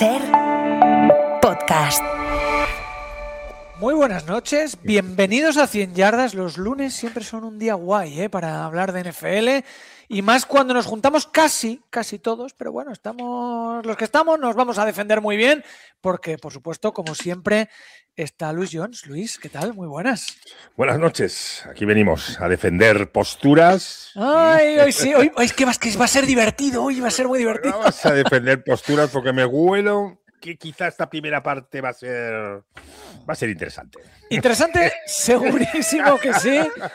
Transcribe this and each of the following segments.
SER Podcast. Muy buenas noches, bienvenidos a 100 Yardas. Los lunes siempre son un día guay para hablar de NFL y más cuando nos juntamos casi todos, pero bueno, los que estamos nos vamos a defender muy bien porque, por supuesto, como siempre, está Luis Jones. Luis, ¿qué tal? Muy buenas. Buenas noches, aquí venimos a defender posturas. Ay, hoy sí, hoy es que va a ser divertido, hoy va a ser muy divertido. Vamos a defender posturas porque me huelo que quizá esta primera parte va a ser interesante. Interesante, segurísimo que sí.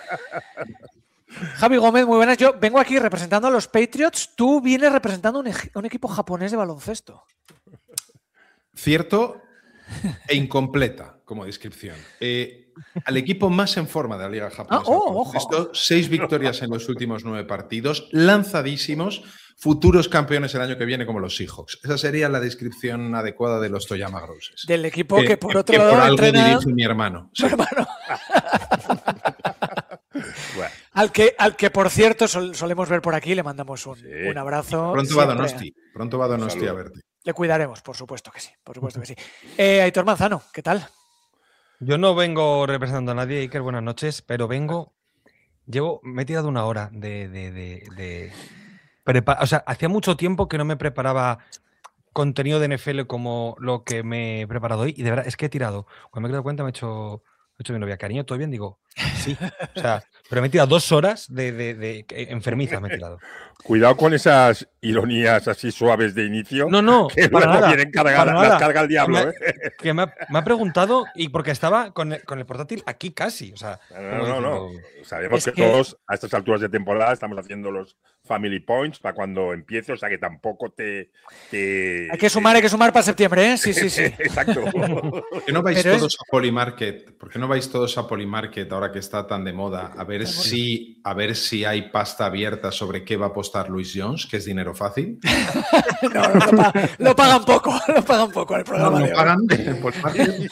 Javi Gómez, muy buenas. Yo vengo aquí representando a los Patriots. Tú vienes representando un equipo japonés de baloncesto. Cierto e incompleta como descripción. Al equipo más en forma de la Liga Japonesa. Ojo. 6 victorias en los últimos 9 partidos, lanzadísimos, futuros campeones el año que viene como los Seahawks. Esa sería la descripción adecuada de los Toyama Grosses. Del equipo que por otro que lado por algo entrena dirige mi hermano. Sí. Hermano. Bueno. Al que por cierto solemos ver por aquí, le mandamos un abrazo. Pronto va a Donosti a verte. Le cuidaremos, por supuesto que sí. Aitor Manzano, ¿qué tal? Yo no vengo representando a nadie, Iker, buenas noches, pero me he tirado una hora o sea, hacía mucho tiempo que no me preparaba contenido de NFL como lo que me he preparado hoy y de verdad es que he tirado. Cuando me he dado cuenta me he hecho mi novia, cariño, ¿todo bien? Digo, sí. O sea, pero me he tirado 2 horas de enfermiza, me he tirado. Cuidado con esas ironías así suaves de inicio. No, que para luego nada, vienen las carga el diablo. Que me ha preguntado y porque estaba con el portátil aquí casi. O sea, no. Sabemos que todos a estas alturas de temporada estamos haciendo los Family Points para cuando empiece, o sea que tampoco Hay que sumar para septiembre, ¿eh? Sí. Exacto. ¿Por qué no vais todos a Polymarket? ¿Por qué no vais todos a Polymarket ahora que está tan de moda? A ver si hay pasta abierta sobre qué va a apostar Luis Jones, que es dinero fácil. No, lo pagan poco el programa. No pagan en Polymarket.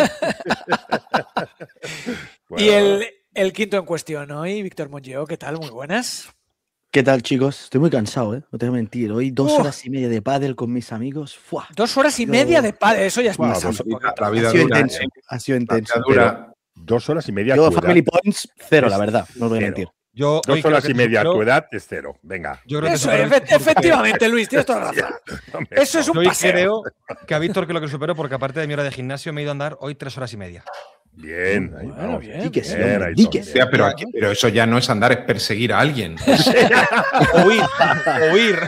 Bueno. Y el quinto en cuestión hoy, Víctor Monlleo, ¿qué tal? Muy buenas. ¿Qué tal, chicos? Estoy muy cansado, ¿eh? No te voy a mentir. Hoy 2 horas y media de pádel con mis amigos. ¡Fua! 2 horas y media de pádel, eso ya es más. La vida ha sido intenso. Pero 2 horas y media. Yo, Family Points, 0, la verdad. No os voy a mentir. 2 horas y media a tu edad es 0. Venga. Yo creo eso, efectivamente, Luis, tienes toda la razón. Eso es un paseo. Creo que a Víctor que lo supero porque aparte de mi hora de gimnasio me he ido a andar hoy 3 horas y media. Bien, bien. Pero eso ya no es andar, es perseguir a alguien. Huir.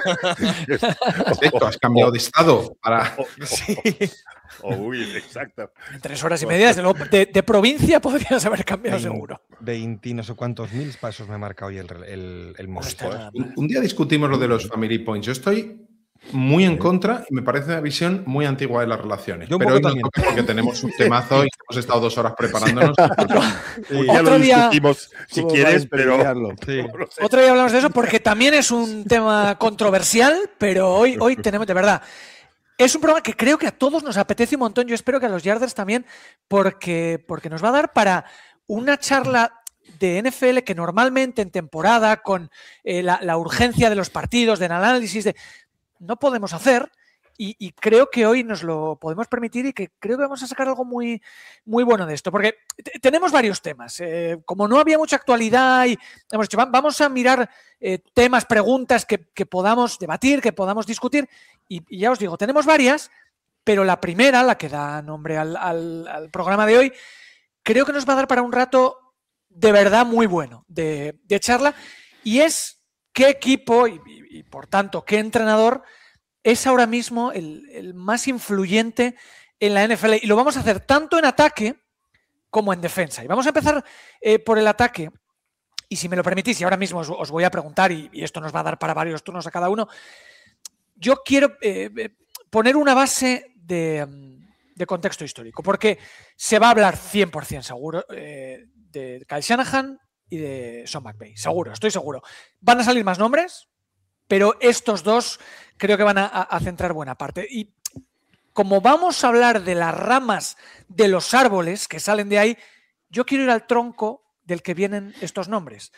Has cambiado de estado para. O huir, exacto. En 3 horas y media, de provincia podrías haber cambiado seguro. 20 no sé cuántos mil pasos me marca hoy el monstruo. Un día discutimos lo de los Family Points. Yo estoy muy en contra y me parece una visión muy antigua de las relaciones. Pero hoy no porque tenemos un temazo y hemos estado 2 horas preparándonos. Ya lo discutimos si quieres, pero sí. Otro día hablamos de eso porque también es un tema controversial, pero hoy tenemos, de verdad, es un programa que creo que a todos nos apetece un montón. Yo espero que a los Yarders también, porque nos va a dar para una charla de NFL que normalmente en temporada, con la urgencia de los partidos, del análisis, no podemos hacer. Y creo que hoy nos lo podemos permitir y que creo que vamos a sacar algo muy, muy bueno de esto, porque tenemos varios temas. Como no había mucha actualidad y hemos dicho, vamos a mirar temas, preguntas que podamos debatir, que podamos discutir. Y ya os digo, tenemos varias, pero la primera, la que da nombre al programa de hoy, creo que nos va a dar para un rato de verdad muy bueno de charla. Y es qué equipo y por tanto qué entrenador es ahora mismo el más influyente en la NFL. Y lo vamos a hacer tanto en ataque como en defensa. Y vamos a empezar por el ataque. Y si me lo permitís, y ahora mismo os voy a preguntar, y esto nos va a dar para varios turnos a cada uno, yo quiero poner una base de contexto histórico, porque se va a hablar 100% seguro de Kyle Shanahan y de Sean McVay. Seguro, estoy seguro. Van a salir más nombres, pero estos dos creo que van a centrar buena parte. Y como vamos a hablar de las ramas de los árboles que salen de ahí, yo quiero ir al tronco del que vienen estos nombres.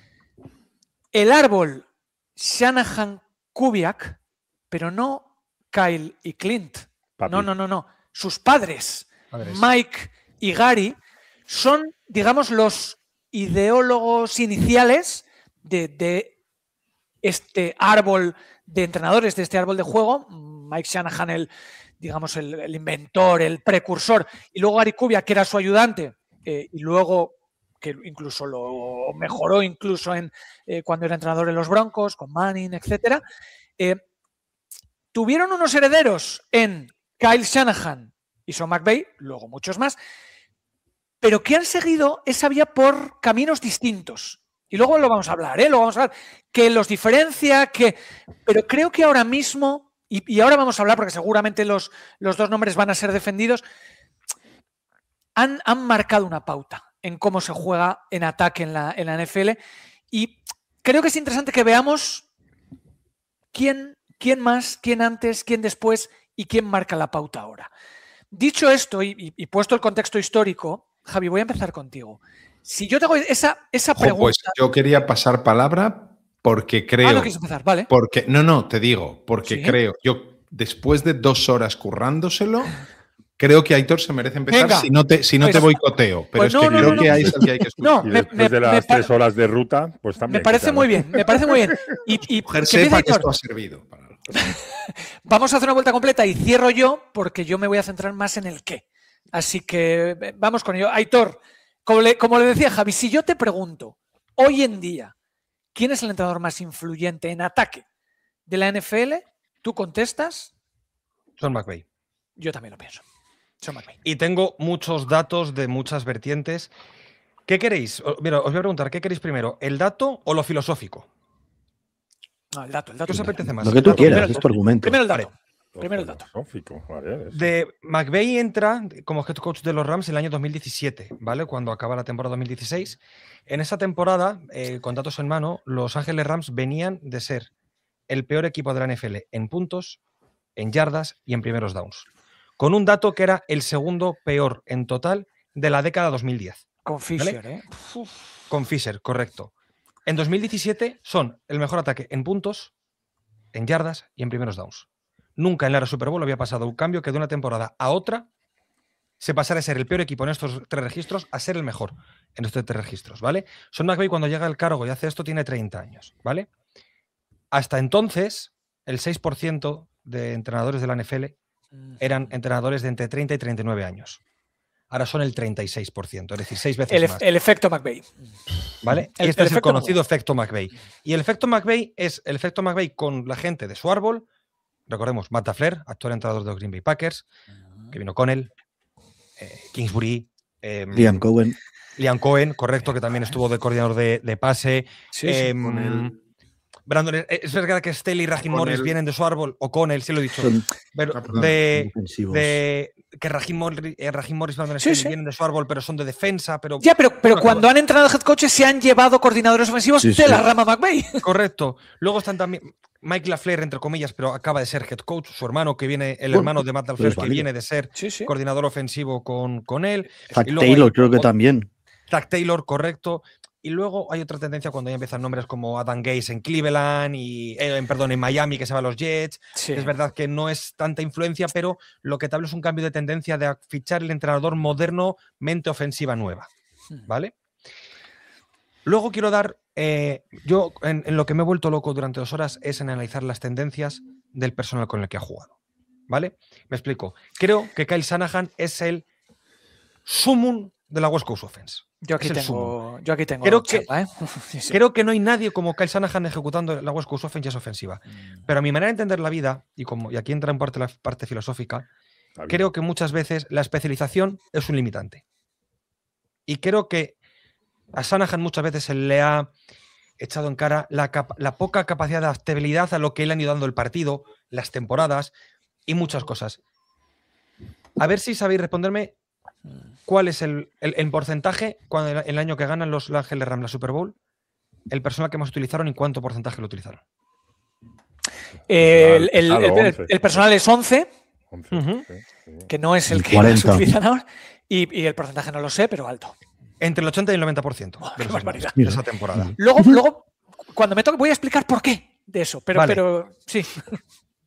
El árbol Shanahan-Kubiak, pero no Kyle y Clint, Papi. No. Sus padres, Mike y Gary, son, digamos, los ideólogos iniciales de este árbol de entrenadores, de este árbol de juego. Mike Shanahan, el inventor, el precursor, y luego Gary Kubiak, que era su ayudante, y luego que incluso lo mejoró cuando era entrenador en los Broncos, con Manning, etc. Tuvieron unos herederos en Kyle Shanahan y Sean McVay, luego muchos más, pero que han seguido esa vía por caminos distintos. Y luego lo vamos a hablar, que los diferencia, pero creo que ahora mismo, y ahora vamos a hablar porque seguramente los dos nombres van a ser defendidos, han marcado una pauta en cómo se juega en ataque en la NFL, y creo que es interesante que veamos quién más, quién antes, quién después y quién marca la pauta ahora. Dicho esto y puesto el contexto histórico, Javi, voy a empezar contigo. Si yo te hago esa pregunta... Pues yo quería pasar palabra porque creo... no quieres empezar, vale. Porque, te digo, porque creo, yo después de 2 horas currándoselo, creo que Aitor se merece empezar. Venga, si no te boicoteo, pero es que creo que ahí es el que hay que escuchar. Y después de las 3 horas de ruta, pues también. Me parece muy bien. Y mujer sepa que esto ha servido. Vamos a hacer una vuelta completa y cierro yo, porque yo me voy a centrar más en el qué. Así que vamos con ello. Aitor, como le decía Javi, si yo te pregunto, hoy en día, ¿quién es el entrenador más influyente en ataque de la NFL? Tú contestas... Sean McVay. Yo también lo pienso. Sean McVay. Y tengo muchos datos de muchas vertientes. ¿Qué queréis? Mira, os voy a preguntar, ¿qué queréis primero? ¿El dato o lo filosófico? No, el dato. ¿Qué os apetece más? Lo que tú quieras, es tu argumento. Primero el dato. Vale, de McVay entra como head coach de los Rams en el año 2017, ¿vale? Cuando acaba la temporada 2016. En esa temporada, con datos en mano, los Ángeles Rams venían de ser el peor equipo de la NFL en puntos, en yardas y en primeros downs. Con un dato que era el segundo peor en total de la década 2010. Con Fisher, ¿vale? Con Fisher, correcto. En 2017 son el mejor ataque en puntos, en yardas y en primeros downs. Nunca en la era Super Bowl había pasado un cambio que de una temporada a otra se pasara de ser el peor equipo en estos 3 registros a ser el mejor en estos 3 registros, ¿vale? Sean McVay, cuando llega al cargo y hace esto, tiene 30 años, ¿vale? Hasta entonces, el 6% de entrenadores de la NFL eran entrenadores de entre 30 y 39 años. Ahora son el 36%, es decir, 6 veces más. El efecto McVay. ¿Vale? Y este es el conocido efecto McVay. Y el efecto McVay es el efecto McVay con la gente de su árbol. Recordemos, Matt LaFleur, actual entrenador de los Green Bay Packers, Kevin O'Connell, Kingsbury, Liam Cohen, correcto, que también estuvo de coordinador de pase. Brandon, es verdad que Staley y Raheem Morris vienen de su árbol, O'Connell, sí lo he dicho. Pero que Raheem Morris y Brandon Staley vienen de su árbol, pero son de defensa. Pero cuando han entrenado head coaches se han llevado coordinadores ofensivos de la rama McVay. Correcto. Luego están también Mike LaFleur, entre comillas, pero acaba de ser head coach, su hermano, el hermano de Matt LaFleur, que viene de ser coordinador ofensivo con él. Zach Taylor, creo que también. Zach Taylor, correcto. Y luego hay otra tendencia cuando ya empiezan nombres como Adam Gase en Cleveland y en Miami, que se va a los Jets. Sí. Es verdad que no es tanta influencia, pero lo que te hablo es un cambio de tendencia de fichar el entrenador moderno, mente ofensiva nueva. ¿Vale? Luego quiero dar... yo en lo que me he vuelto loco durante 2 horas es en analizar las tendencias del personal con el que ha jugado. ¿Vale? Me explico. Creo que Kyle Shanahan es el sumum de la West Coast Offense. Yo aquí tengo creo que no hay nadie como Kyle Shanahan ejecutando la West Coast Offense y es ofensiva. Pero a mi manera de entender la vida, y aquí entra en parte la parte filosófica, creo que muchas veces la especialización es un limitante. Y creo que a Shanahan muchas veces se le ha echado en cara la poca capacidad de adaptabilidad a lo que él ha ido dando el partido, las temporadas y muchas cosas. A ver si sabéis responderme cuál es el porcentaje cuando el año que ganan los Ángeles Rams la Super Bowl, el personal que más utilizaron y cuánto porcentaje lo utilizaron. El personal es 11, que no es el que más utilizan ahora, y el porcentaje no lo sé, pero alto. Entre el 80 y el 90% de esa temporada. Luego, cuando me toque, voy a explicar por qué de eso, pero sí.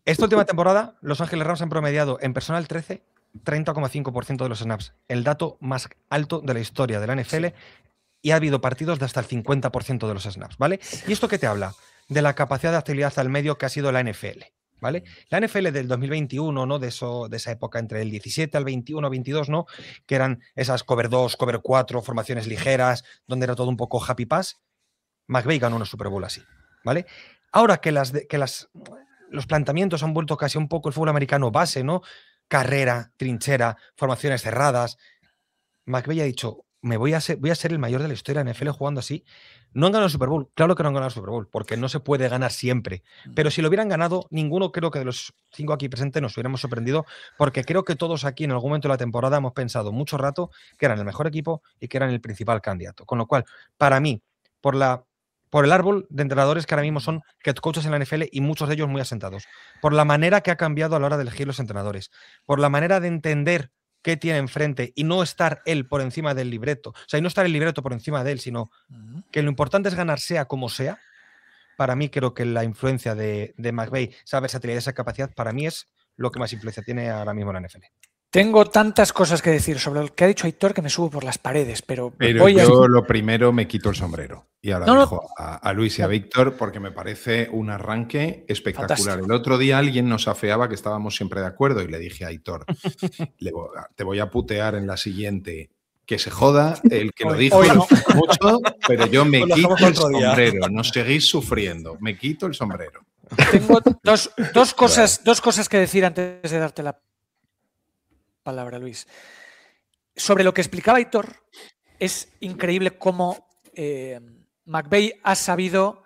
Esta última temporada, Los Ángeles Rams han promediado en personal 13 30,5% de los snaps, el dato más alto de la historia de la NFL, y ha habido partidos de hasta el 50% de los snaps, ¿vale? ¿Y esto qué te habla? De la capacidad de actividad al medio que ha sido la NFL, ¿vale? La NFL del 2021, ¿no? De esa época entre el 17 al 21, 22, ¿no? Que eran esas cover 2, cover 4, formaciones ligeras, donde era todo un poco happy pass. McVay ganó una Super Bowl así, ¿vale? Ahora que los planteamientos han vuelto casi un poco el fútbol americano base, ¿no? Carrera, trinchera, formaciones cerradas. McVay ha dicho, voy a ser el mayor de la historia de la NFL jugando así. No han ganado el Super Bowl, claro que no han ganado el Super Bowl, porque no se puede ganar siempre. Pero si lo hubieran ganado, ninguno creo que de los 5 aquí presentes nos hubiéramos sorprendido, porque creo que todos aquí en algún momento de la temporada hemos pensado mucho rato que eran el mejor equipo y que eran el principal candidato. Con lo cual, para mí, por el árbol de entrenadores que ahora mismo son head coaches en la NFL y muchos de ellos muy asentados, por la manera que ha cambiado a la hora de elegir los entrenadores, por la manera de entender qué tiene enfrente y no estar él por encima del libreto, o sea, y no estar el libreto por encima de él, sino que lo importante es ganar sea como sea. Para mí creo que la influencia de McVay, esa versatilidad, esa capacidad, para mí es lo que más influencia tiene ahora mismo en la NFL. Tengo tantas cosas que decir sobre lo que ha dicho Aitor que me subo por las paredes, pero yo lo primero me quito el sombrero. Y ahora dejo a Luis y a Víctor porque me parece un arranque espectacular. Fantástico. El otro día alguien nos afeaba que estábamos siempre de acuerdo y le dije a Aitor, te voy a putear en la siguiente. Que se joda el que lo dijo mucho, pero yo me quito el sombrero. No seguís sufriendo. Me quito el sombrero. Tengo dos cosas que decir antes de darte la palabra, Luis. Sobre lo que explicaba Aitor, es increíble cómo McVay ha sabido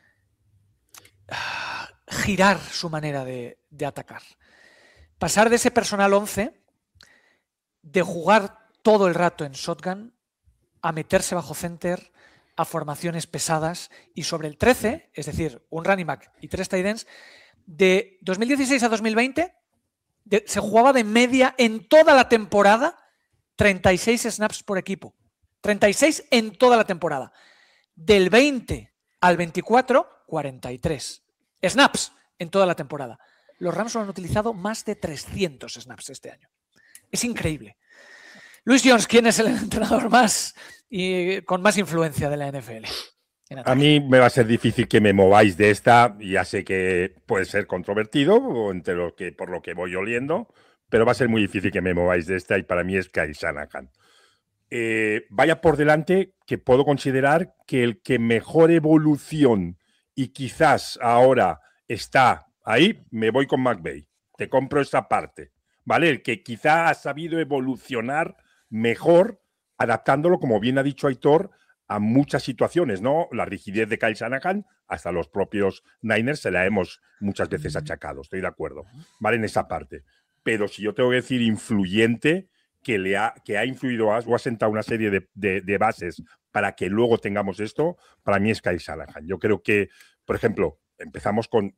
girar su manera de atacar. Pasar de ese personal 11, de jugar todo el rato en shotgun, a meterse bajo center, a formaciones pesadas, y sobre el 13, es decir, un running back y 3 tight ends, de 2016 a 2020 se jugaba de media en toda la temporada 36 snaps por equipo. 36 en toda la temporada. Del 20 al 24, 43 snaps en toda la temporada. Los Rams lo han utilizado más de 300 snaps este año. Es increíble. Luis Jones, ¿quién es el entrenador con más influencia de la NFL? A mí me va a ser difícil que me mováis de esta. Ya sé que puede ser controvertido por lo que voy oliendo, pero va a ser muy difícil que me mováis de esta y para mí es Kyle Shanahan. Vaya por delante que puedo considerar que el que mejor evolución y quizás ahora está ahí, me voy con McVay. Te compro esa parte, ¿vale? El que quizá ha sabido evolucionar mejor, adaptándolo, como bien ha dicho Aitor, a muchas situaciones, ¿no? La rigidez de Kyle Shanahan, hasta los propios Niners se la hemos muchas veces achacado, estoy de acuerdo, ¿vale? En esa parte. Pero si yo tengo que decir influyente, que ha influido o ha sentado una serie de bases para que luego tengamos esto, para mí es Kyle Shanahan. Yo creo que, por ejemplo, empezamos con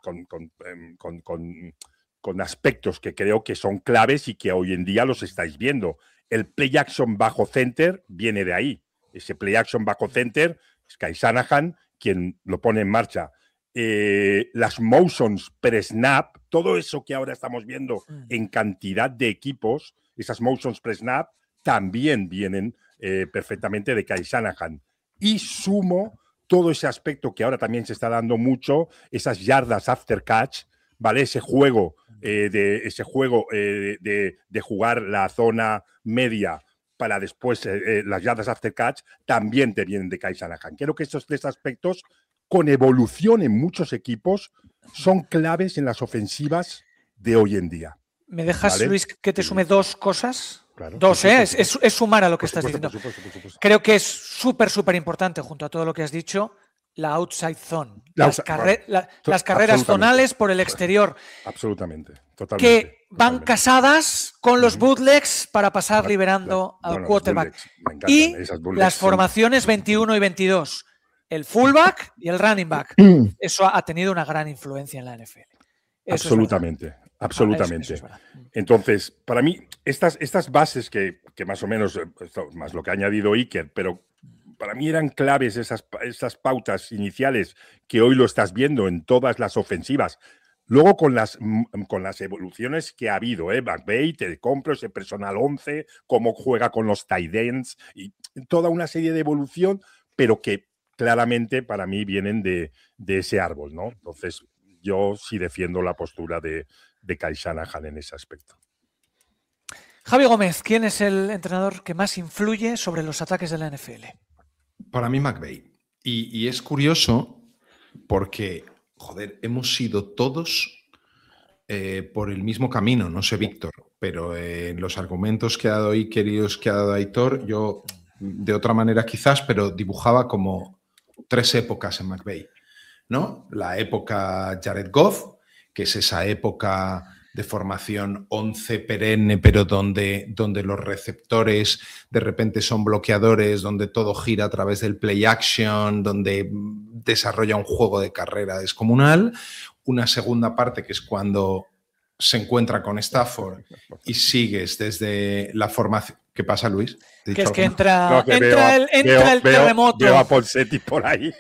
aspectos que creo que son claves y que hoy en día los estáis viendo. El play action bajo center viene de ahí. Ese play action bajo center es Kyle Shanahan quien lo pone en marcha. Las motions pre-snap, todo eso que ahora estamos viendo en cantidad de equipos, esas motions pre-snap también vienen perfectamente de Kyle Shanahan. Y sumo todo ese aspecto que ahora también se está dando mucho, esas yardas after catch, ¿vale? Ese juego de jugar la zona media para después las yardas after catch, también te vienen de Kyle Shanahan. Creo que estos 3 aspectos, con evolución en muchos equipos, son claves en las ofensivas de hoy en día. ¿Me dejas, ¿vale? Luis, que te sume 2 cosas? Claro, 2, ¿eh? Es sumar a lo que estás diciendo. Por supuesto. Creo que es súper importante, junto a todo lo que has dicho, la outside zone. Las carreras zonales por el exterior. Absolutamente. Totalmente. Que van casadas con los bootlegs para pasar liberando al quarterback. Y las formaciones 21 y 22. El fullback y el running back. Eso ha tenido una gran influencia en la NFL. Absolutamente. Absolutamente. Eso es verdad. Entonces, para mí, estas bases que más o menos, más lo que ha añadido Iker, pero para mí eran claves esas pautas iniciales que hoy lo estás viendo en todas las ofensivas. Luego con las evoluciones que ha habido, McVay, te compro ese personal 11, cómo juega con los tight ends y toda una serie de evolución, pero que claramente para mí vienen de ese árbol, ¿no? Entonces yo sí defiendo la postura de Kyle Shanahan en ese aspecto. Javi Gómez, ¿quién es el entrenador que más influye sobre los ataques de la NFL? Para mí, McVay. Y es curioso porque, joder, hemos ido todos por el mismo camino, no sé, Víctor, pero en los argumentos que ha dado Iker que ha dado Aitor, yo, de otra manera quizás, pero dibujaba como 3 épocas en McVay, ¿no? La época Jared Goff, que es esa época de formación 11 perenne, pero donde los receptores de repente son bloqueadores, donde todo gira a través del play action, donde desarrolla un juego de carrera descomunal. Una segunda parte que es cuando se encuentra con Stafford y sigues desde la formación. ¿Qué pasa, Luis? Que es que entra el terremoto. Veo a Ponseti por ahí.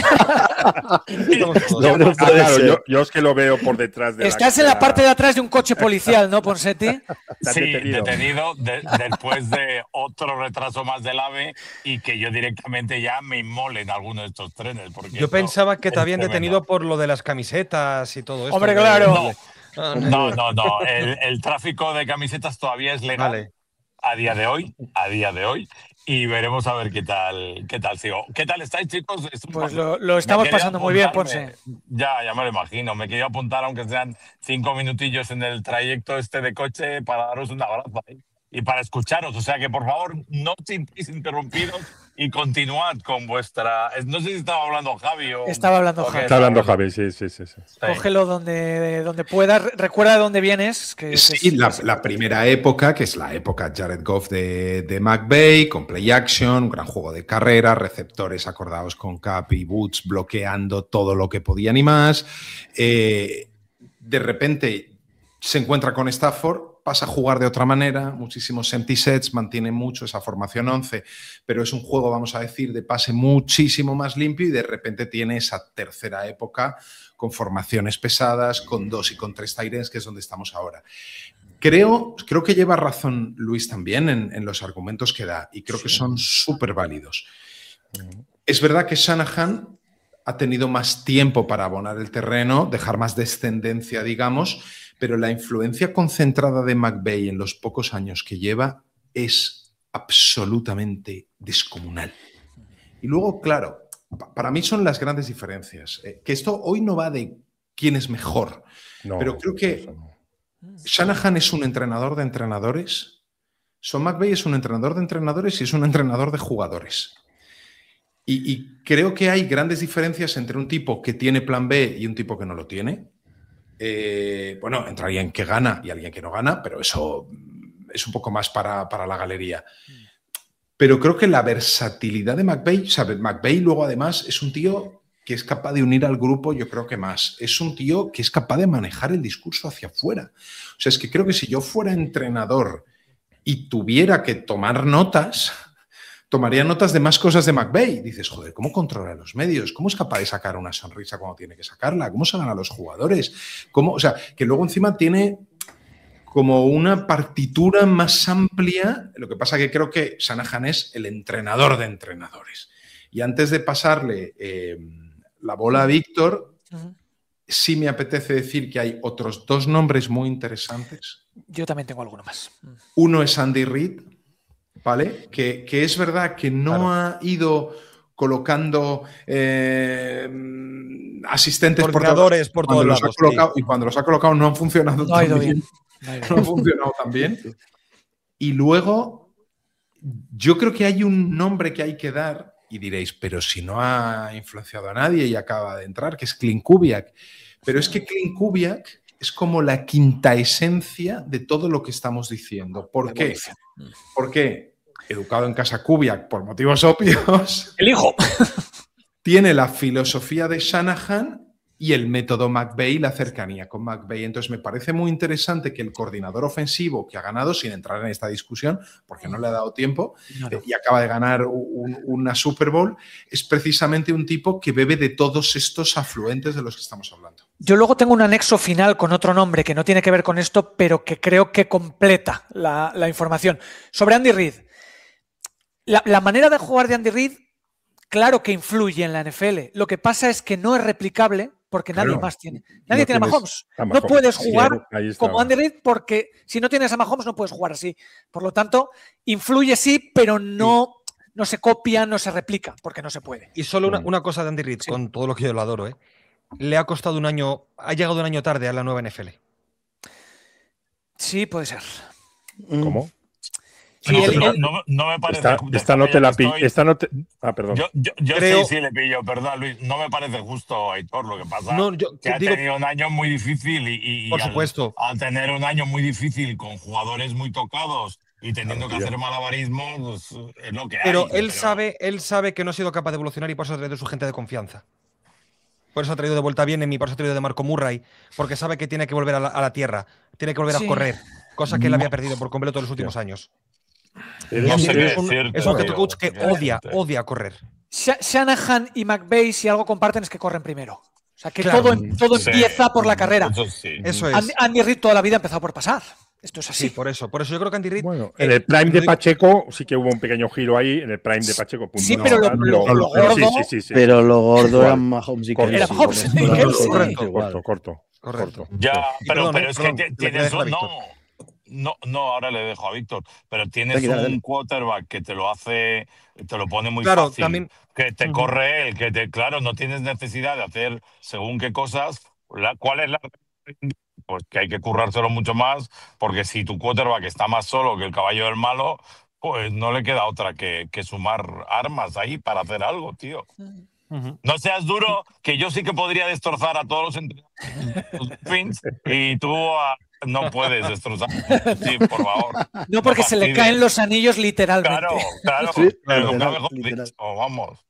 Yo es que lo veo por detrás de Estás en la parte de atrás de un coche policial, ¿no, Ponseti? Sí, detenido después de otro retraso más del AVE y que yo directamente ya me inmole en alguno de estos trenes. Porque yo pensaba que te habían detenido por lo de las camisetas y todo esto. Hombre, claro. No. El tráfico de camisetas todavía es legal. Vale. A día de hoy, y veremos a ver qué tal sigo. ¿Qué tal estáis, chicos? Pues lo estamos pasando muy bien, Ponce. Ya me lo imagino. Me quería apuntar, aunque sean 5 minutillos en el trayecto de coche, para daros un abrazo ahí y para escucharos. O sea que, por favor, no os sintáis interrumpidos y continuad con vuestra... No sé si estaba hablando Javi o... Estaba hablando Javi. Está hablando Javi, sí. Cógelo donde puedas. Recuerda de dónde vienes. La primera época, que es la época Jared Goff de McVay, con play action, un gran juego de carrera, receptores acordados con Cap y Woods bloqueando todo lo que podían y más. De repente se encuentra con Stafford, pasa a jugar de otra manera, muchísimos empty sets, mantiene mucho esa formación 11, pero es un juego, vamos a decir, de pase muchísimo más limpio y de repente tiene esa tercera época con formaciones pesadas, con 2 y con 3 tight ends, que es donde estamos ahora. Creo que lleva razón Luis también en los argumentos que da y creo que son súper válidos. Es verdad que Shanahan ha tenido más tiempo para abonar el terreno, dejar más descendencia, digamos, pero la influencia concentrada de McVay en los pocos años que lleva es absolutamente descomunal. Y luego, claro, para mí son las grandes diferencias. Que esto hoy no va de quién es mejor, pero creo que Shanahan es un entrenador de entrenadores, Sean McVay es un entrenador de entrenadores y es un entrenador de jugadores. Y creo que hay grandes diferencias entre un tipo que tiene plan B y un tipo que no lo tiene. Bueno, entre alguien que gana y alguien que no gana, pero eso es un poco más para la galería. Pero creo que la versatilidad de McVay, ¿sabes? McVay luego además es un tío que es capaz de unir al grupo, yo creo que más. Es un tío que es capaz de manejar el discurso hacia afuera. O sea, es que creo que si yo fuera entrenador y tuviera que tomar notas, tomaría notas de más cosas de McVay. Dices, joder, ¿cómo controla los medios? ¿Cómo es capaz de sacar una sonrisa cuando tiene que sacarla? ¿Cómo se gana a los jugadores? O sea, que luego encima tiene como una partitura más amplia. Lo que pasa que creo que Shanahan es el entrenador de entrenadores. Y antes de pasarle la bola a Víctor, sí me apetece decir que hay otros 2 nombres muy interesantes. Yo también tengo alguno más. Uno es Andy Reid, ¿vale? Que es verdad que no ha ido colocando asistentes coordinadores por todos lados. Y cuando los ha colocado no han funcionado tan bien. No han funcionado tan bien. Y luego, yo creo que hay un nombre que hay que dar, y diréis, pero si no ha influenciado a nadie y acaba de entrar, que es Klint Kubiak. Pero es que Klint Kubiak es como la quinta esencia de todo lo que estamos diciendo. ¿Por qué? Porque educado en casa Kubiak por motivos obvios. ¡El hijo! Tiene la filosofía de Shanahan y el método McVay y la cercanía con McVay. Entonces me parece muy interesante que el coordinador ofensivo que ha ganado, sin entrar en esta discusión, porque no le ha dado tiempo, y acaba de ganar una Super Bowl, es precisamente un tipo que bebe de todos estos afluentes de los que estamos hablando. Yo luego tengo un anexo final con otro nombre que no tiene que ver con esto, pero que creo que completa la información. Sobre Andy Reid. La manera de jugar de Andy Reid, claro que influye en la NFL. Lo que pasa es que no es replicable porque nadie más tiene. Nadie tiene a Mahomes. No puedes jugar como Andy Reid porque si no tienes a Mahomes no puedes jugar así. Por lo tanto, influye sí, pero no se copia, no se replica porque no se puede. Y solo una cosa de Andy Reid, con todo lo que yo lo adoro, le ha costado un año, ha llegado un año tarde a la nueva NFL. Sí, puede ser. ¿Cómo? Sí, no me parece. Esta no te la pillo. Perdón. Yo creo, sí le pillo, perdón, Luis. No me parece justo, Aitor, lo que pasa. Que ha tenido un año muy difícil y por supuesto. Al tener un año muy difícil con jugadores muy tocados y teniendo que hacer malabarismos, pues, es lo que hay. Pero él sabe que no ha sido capaz de evolucionar y por eso ha traído su gente de confianza. Por eso ha traído de vuelta bien y por eso ha traído de Marco Murray, porque sabe que tiene que volver a la tierra, tiene que volver a correr, cosa que él había perdido por completo en los últimos años. No sé es un head coach que odia correr. Shanahan y McVay, si algo comparten, es que corren primero. O sea, que todo empieza por la carrera. Eso es. Andy Reid toda la vida ha empezado por pasar. Esto es así. Sí, por eso yo creo que Andy Reid... Bueno, en el prime de Pacheco sí que hubo un pequeño giro ahí, en el prime de Pacheco. Sí, pero lo gordo... Pero lo gordo era Mahomes y Kelsey. Era Mahomes y Kelsey. Correcto. Ya, pero es que tienes... No, ahora le dejo a Víctor, pero tienes un quarterback que te lo pone muy fácil, también, que te corre él, claro, no tienes necesidad de hacer según qué cosas. ¿Cuál es la? Pues que hay que currárselo mucho más, porque si tu quarterback está más solo que el caballo del malo, pues no le queda otra que sumar armas ahí para hacer algo, tío. No seas duro, que yo sí que podría destrozar a todos los Fins y tú no puedes destrozar. Sí, por favor. No, porque se le caen los anillos literalmente. Claro. Sí, vamos.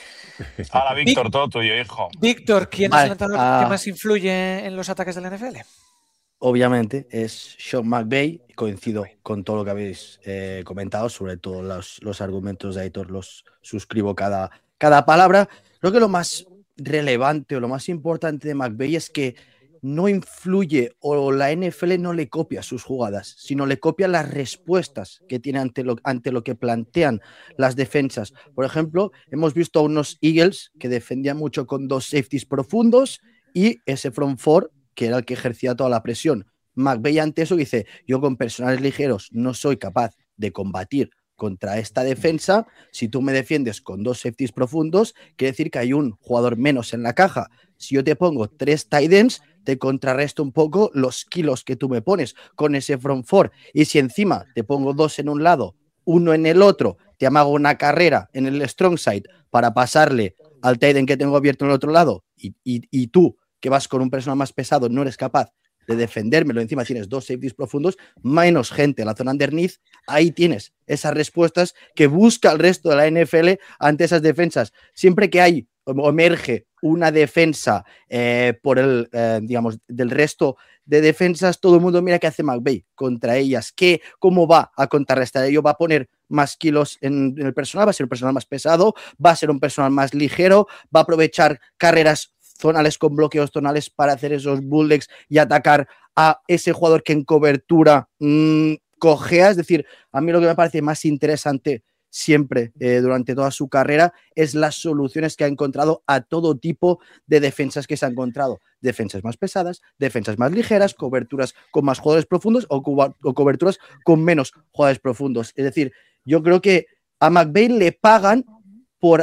Ahora, Víctor, todo tuyo, hijo. Víctor, ¿quién es el entrenador que más influye en los ataques de la NFL? Obviamente es Sean McVay. Coincido con todo lo que habéis comentado, sobre todo los argumentos de Aitor, los suscribo cada palabra. Creo que lo más relevante o lo más importante de McVay es que no influye o la NFL no le copia sus jugadas, sino le copia las respuestas que tiene ante lo que plantean las defensas. Por ejemplo, hemos visto a unos Eagles que defendían mucho con 2 safeties profundos y ese front four que era el que ejercía toda la presión. McVay ante eso dice, yo con personales ligeros no soy capaz de combatir contra esta defensa. Si tú me defiendes con 2 safeties profundos, quiere decir que hay un jugador menos en la caja. Si yo te pongo 3 tight ends, te contrarresto un poco los kilos que tú me pones con ese front four. Y si encima te pongo 2 en un lado, 1 en el otro, te amago una carrera en el strong side para pasarle al tight end que tengo abierto en el otro lado y tú, que vas con un personal más pesado, no eres capaz de defendérmelo, encima tienes 2 safeties profundos, menos gente en la zona underneath, ahí tienes esas respuestas que busca el resto de la NFL ante esas defensas. Siempre que hay o emerge una defensa por digamos, del resto de defensas, todo el mundo mira qué hace McVay contra ellas, cómo va a contrarrestar ello, va a poner más kilos en el personal, va a ser un personal más pesado, va a ser un personal más ligero, va a aprovechar carreras zonales con bloqueos zonales para hacer esos bulldogs y atacar a ese jugador que en cobertura cojea. Es decir, a mí lo que me parece más interesante siempre durante toda su carrera es las soluciones que ha encontrado a todo tipo de defensas que se ha encontrado. Defensas más pesadas, defensas más ligeras, coberturas con más jugadores profundos o coberturas con menos jugadores profundos. Es decir, yo creo que a McVay le pagan por...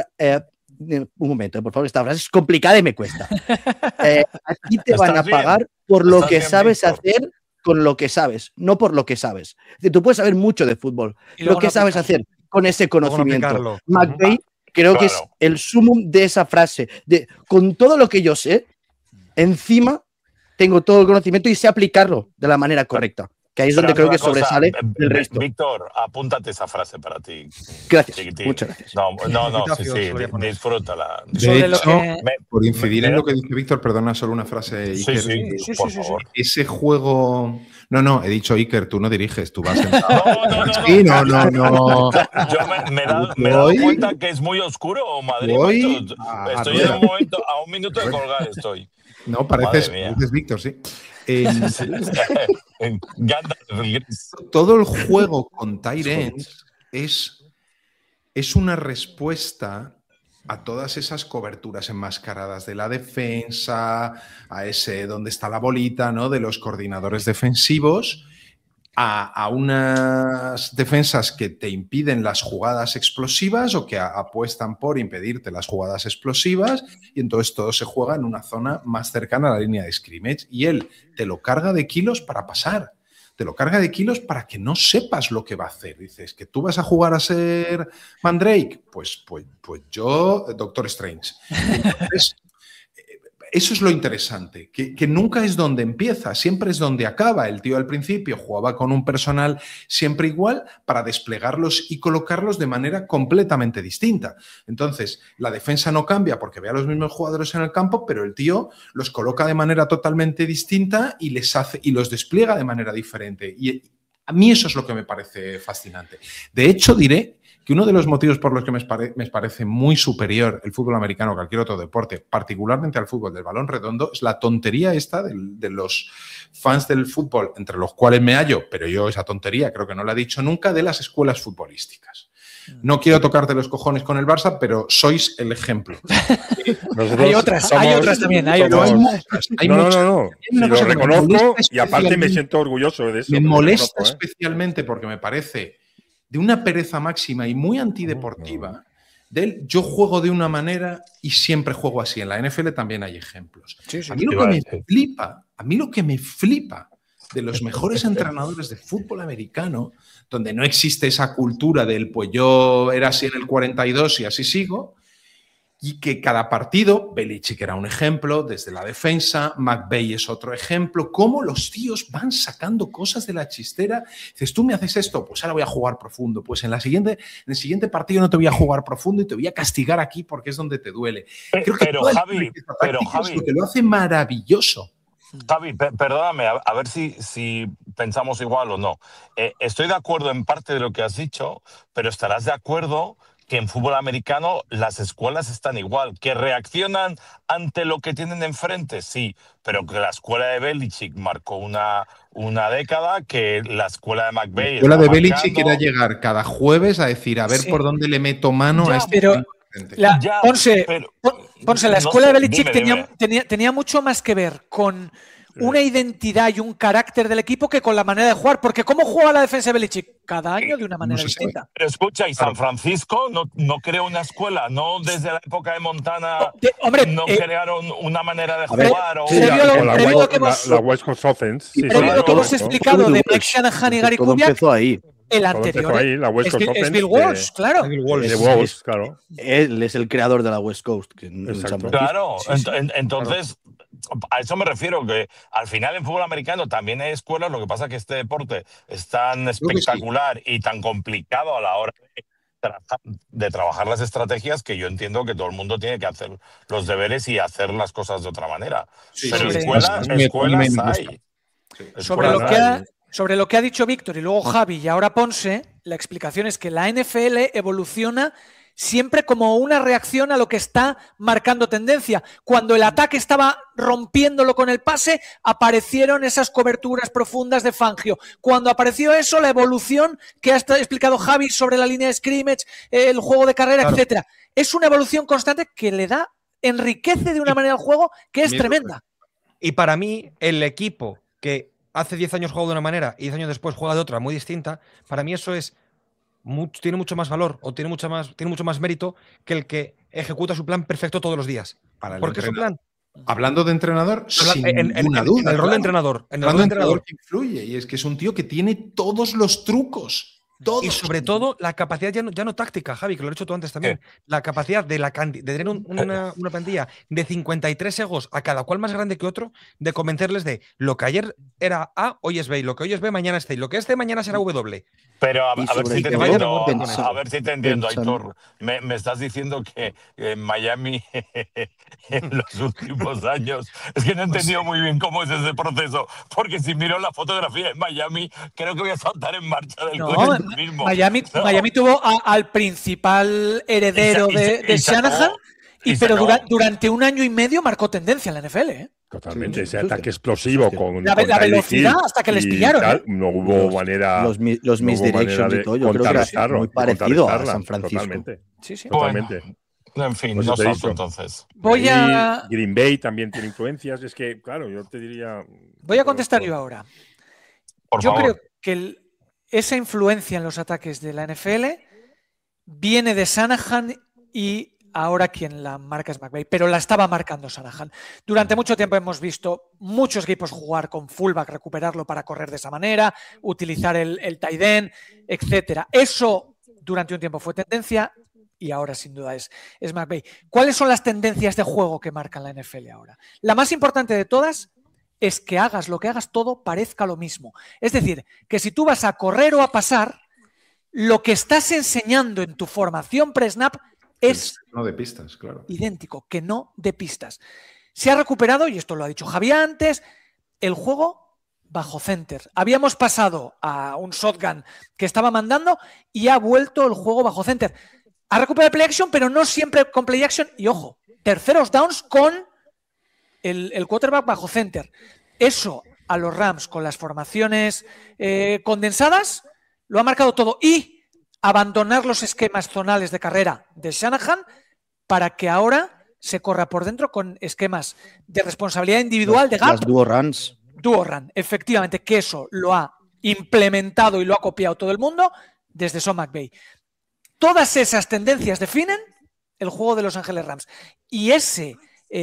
un momento, por favor, esta frase es complicada y me cuesta. A ti te van a pagar por lo que sabes hacer con lo que sabes, no por lo que sabes. Es decir, tú puedes saber mucho de fútbol, lo que sabes hacer con ese conocimiento. McVay creo que es el sumum de esa frase, de con todo lo que yo sé, encima tengo todo el conocimiento y sé aplicarlo de la manera correcta. Que ahí es donde creo que sobresale del resto. Víctor, apúntate esa frase para ti. Gracias, chiquitín. muchas gracias. No, sí, disfrútala. De hecho, por incidir en lo que dice Víctor, perdona, solo una frase, Iker. Sí, por favor. Ese juego... No, he dicho Iker, tú no diriges, tú vas sentado. No. Sí, no. Yo me he dado cuenta que es muy oscuro, Madrid. Estoy a un minuto de colgar, estoy. No, pareces Víctor, sí. Todo el juego con tight ends es una respuesta a todas esas coberturas enmascaradas de la defensa, a ese donde está la bolita, ¿no? De los coordinadores defensivos, a unas defensas que te impiden las jugadas explosivas o que apuestan por impedirte las jugadas explosivas, y entonces todo se juega en una zona más cercana a la línea de scrimmage, y él te lo carga de kilos para pasar, te lo carga de kilos para que no sepas lo que va a hacer. Dices, ¿que tú vas a jugar a ser Mandrake? Pues yo, Doctor Strange. Entonces, eso es lo interesante, que nunca es donde empieza, siempre es donde acaba. El tío al principio jugaba con un personal siempre igual para desplegarlos y colocarlos de manera completamente distinta. Entonces, la defensa no cambia porque ve a los mismos jugadores en el campo, pero el tío los coloca de manera totalmente distinta y los despliega de manera diferente. Y a mí eso es lo que me parece fascinante. De hecho, diré que uno de los motivos por los que me parece muy superior el fútbol americano a cualquier otro deporte, particularmente al fútbol del balón redondo, es la tontería esta de los fans del fútbol, entre los cuales me hallo, pero yo esa tontería creo que no la he dicho nunca, de las escuelas futbolísticas. No quiero tocarte los cojones con el Barça, pero sois el ejemplo. Hay otras también. Hay muchas. No. Lo reconozco y aparte me siento orgulloso de eso. Me molesta especialmente porque me parece de una pereza máxima y muy antideportiva. Yo juego de una manera y siempre juego así. En la NFL también hay ejemplos. A mí lo que me flipa de los mejores entrenadores de fútbol americano, donde no existe esa cultura del pues yo era así en el 42 y así sigo, y que cada partido, Belichick era un ejemplo, desde la defensa, McVay es otro ejemplo, cómo los tíos van sacando cosas de la chistera. Dices, tú me haces esto, pues ahora voy a jugar profundo, pues en el siguiente partido no te voy a jugar profundo y te voy a castigar aquí porque es donde te duele. Creo que Javi, es lo que lo hace maravilloso. Javi, perdóname, a ver si pensamos igual o no. Estoy de acuerdo en parte de lo que has dicho, pero estarás de acuerdo que en fútbol americano las escuelas están igual, que reaccionan ante lo que tienen enfrente, sí, pero que la escuela de Belichick marcó una década, que la escuela de McVay... La escuela de Belichick era llegar cada jueves a decir, a ver por dónde le meto mano a este... Pero Ponce, la escuela de Belichick tenía mucho más que ver con una identidad y un carácter del equipo que con la manera de jugar. Porque ¿cómo juega la defensa de Belichick? Cada año de una manera distinta. Pero escucha, y San Francisco no creó una escuela, no desde la época de Montana no crearon una manera de jugar. La West Coast Offense. Previo lo que hemos explicado de Mike Shanahan y Gary Kubiak, el anterior es Bill Walsh, claro. Él es el creador de la West Coast. Claro, entonces... A eso me refiero, que al final en fútbol americano también hay escuelas, lo que pasa es que este deporte es tan espectacular y tan complicado a la hora de trabajar las estrategias que yo entiendo que todo el mundo tiene que hacer los deberes y hacer las cosas de otra manera. Pero escuelas hay. Sobre lo que ha dicho Víctor y luego Javi y ahora Ponce, la explicación es que la NFL evoluciona siempre como una reacción a lo que está marcando tendencia. Cuando el ataque estaba rompiéndolo con el pase, aparecieron esas coberturas profundas de Fangio. Cuando apareció eso, la evolución que ha explicado Javi sobre la línea de scrimmage, el juego de carrera, etcétera. Es una evolución constante que le enriquece de una manera el juego que es tremenda. Y para mí, el equipo que hace 10 años juega de una manera y 10 años después juega de otra muy distinta, para mí eso tiene mucho más valor o tiene mucho más mérito que el que ejecuta su plan perfecto todos los días. Porque su plan... Hablando de entrenador, sin ninguna duda. En el rol de entrenador. En el rol de entrenador que influye. Y es que es un tío que tiene todos los trucos Y sobre todo, la capacidad ya no táctica, Javi, que lo he hecho tú antes también. La capacidad de tener una plantilla de 53 egos, a cada cual más grande que otro, de convencerles de lo que ayer era A, hoy es B, y lo que hoy es B, mañana es C, y lo que es C, mañana será W. Pero a ver si te sobre entiendo, Aitor. Me estás diciendo que en Miami en los últimos años, es que no he entendido muy bien cómo es ese proceso, porque si miro la fotografía en Miami, creo que voy a saltar en marcha del coche mismo. Miami tuvo al principal heredero de Shanahan, pero durante un año y medio marcó tendencia en la NFL, ¿eh? Totalmente, ese ataque explosivo con la velocidad hasta que les pillaron. Tal, no hubo manera. Los misdirections y todo, yo creo que era muy parecido a San Francisco. Totalmente. Sí. Totalmente. Bueno, en fin, pues no salto entonces. Green Bay también tiene influencias. Es que, claro, yo te diría. Voy a contestar yo ahora. Yo creo que esa influencia en los ataques de la NFL viene de Shanahan y ahora quien la marca es McVay, pero la estaba marcando Shanahan. Durante mucho tiempo hemos visto muchos equipos jugar con fullback, recuperarlo para correr de esa manera, utilizar el tight end, etc. Eso durante un tiempo fue tendencia y ahora sin duda es McVay. ¿Cuáles son las tendencias de juego que marcan la NFL ahora? La más importante de todas es que hagas lo que hagas, todo parezca lo mismo. Es decir, que si tú vas a correr o a pasar, lo que estás enseñando en tu formación pre-snap es no de pistas, claro. Idéntico, que no de pistas. Se ha recuperado, y esto lo ha dicho Javi antes, el juego bajo center. Habíamos pasado a un shotgun que estaba mandando y ha vuelto el juego bajo center. Ha recuperado el play action, pero no siempre con play action. Y ojo, terceros downs con el quarterback bajo center. Eso a los Rams con las formaciones condensadas lo ha marcado todo. Y abandonar los esquemas zonales de carrera de Shanahan para que ahora se corra por dentro con esquemas de responsabilidad individual de gap. Las duo runs. Duo run, efectivamente, que eso lo ha implementado y lo ha copiado todo el mundo desde Sean McVay. Todas esas tendencias definen el juego de Los Ángeles Rams. Y ese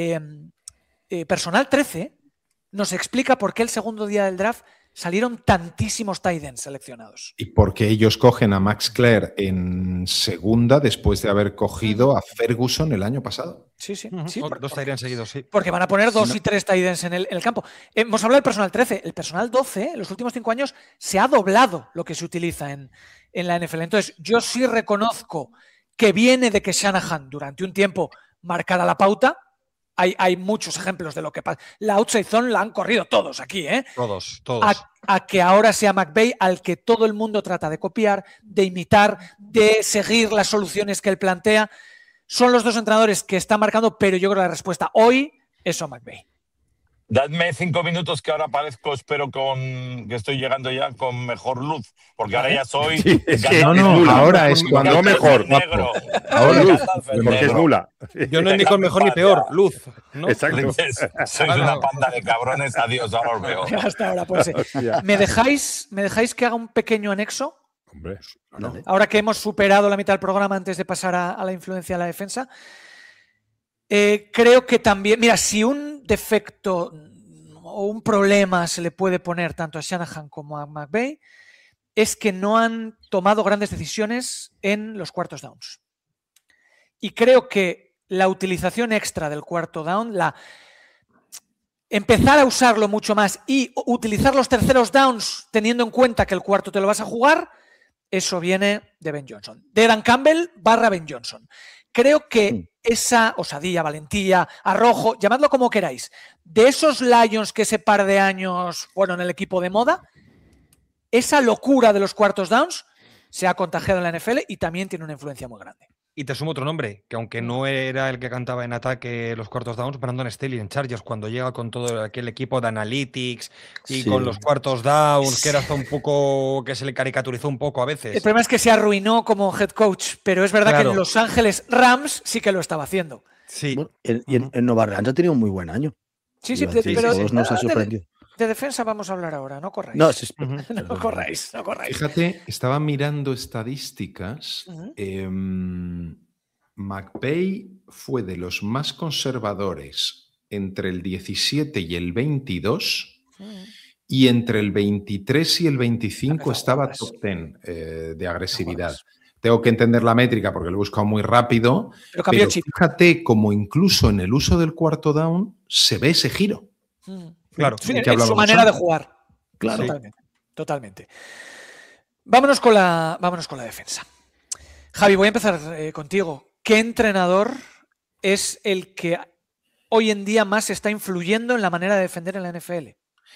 personal 13 nos explica por qué el segundo día del draft salieron tantísimos tight ends seleccionados. Y porque ellos cogen a Max Clare en segunda después de haber cogido a Ferguson el año pasado. Sí. Dos tight ends seguidos, sí. Porque van a poner 2 y 3 tight ends en el campo. Hemos hablado del personal 13. El personal 12, en los últimos 5 años, se ha doblado lo que se utiliza en la NFL. Entonces, yo sí reconozco que viene de que Shanahan durante un tiempo marcara la pauta. Hay muchos ejemplos de lo que pasa. La outside zone la han corrido todos aquí, ¿eh? Todos. A que ahora sea McVay al que todo el mundo trata de copiar, de imitar, de seguir las soluciones que él plantea. Son los dos entrenadores que están marcando, pero yo creo que la respuesta hoy es Sean McVay. Dadme 5 minutos que ahora aparezco, espero que estoy llegando ya con mejor luz, porque ahora ya soy... Sí, es que ahora es cuando no mejor. Negro. Ahora luz, porque es nula. Yo no indico mejor ni peor, luz, ¿no? Exacto. Sois una panda de cabrones, adiós, ahora os veo. Hasta ahora, pues sí. ¿Me dejáis que haga un pequeño anexo? Hombre, No. Ahora que hemos superado la mitad del programa antes de pasar a la influencia de la defensa. Creo que también, mira, si un defecto o un problema se le puede poner tanto a Shanahan como a McVay, es que no han tomado grandes decisiones en los cuartos downs. Y creo que la utilización extra del cuarto down, empezar a usarlo mucho más y utilizar los terceros downs teniendo en cuenta que el cuarto te lo vas a jugar, eso viene de Ben Johnson. De Dan Campbell / Ben Johnson. Creo que esa osadía, valentía, arrojo, llamadlo como queráis, de esos Lions que ese par de años fueron el equipo de moda, esa locura de los cuartos downs se ha contagiado en la NFL y también tiene una influencia muy grande. Y te sumo otro nombre, que aunque no era el que cantaba en ataque los cuartos downs, Brandon Staley en Chargers, cuando llega con todo aquel equipo de analytics y con los cuartos downs, que era hasta un poco, que se le caricaturizó un poco a veces. El problema es que se arruinó como head coach, pero es verdad que en Los Ángeles Rams sí que lo estaba haciendo. Sí. Bueno, y en Nueva Orleans ha tenido un muy buen año. Sí, pero todos nos ha sorprendido. De defensa vamos a hablar ahora, no corráis. No corráis. Fíjate, estaba mirando estadísticas. McVay fue de los más conservadores entre el 17 y el 22 y entre el 23 y el 25 estaba jugadas. top 10 de agresividad. Tengo que entender la métrica porque lo he buscado muy rápido, pero fíjate como incluso en el uso del cuarto down se ve ese giro. Claro. En su manera de jugar. Claro. Totalmente. Vámonos con la defensa. Javi, voy a empezar contigo. ¿Qué entrenador es el que hoy en día más está influyendo en la manera de defender en la NFL?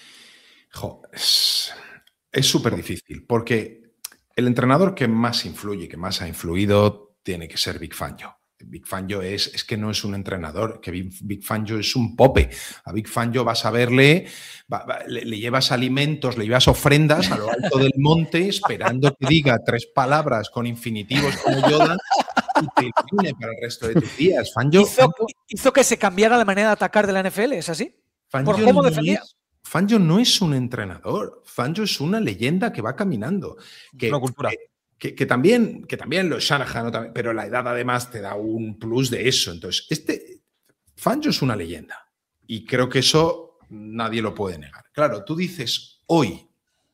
Es súper difícil, porque el entrenador que más influye, que más ha influido, tiene que ser Vic Fangio. Vic Fangio es que no es un entrenador, que Vic Fangio es un pope. A Vic Fangio vas a verle, le llevas alimentos, le llevas ofrendas a lo alto del monte, esperando que diga 3 palabras con infinitivos como Yoda y te ilumine para el resto de tus días. Fangio hizo que se cambiara la manera de atacar de la NFL, ¿es así? Fangio ¿Por cómo defendía? Fangio no es un entrenador. Fangio es una leyenda que va caminando. Una cultura. Que también lo Shanahan, ¿no? Pero la edad además te da un plus de eso. Entonces, Fangio es una leyenda y creo que eso nadie lo puede negar. Claro, tú dices hoy.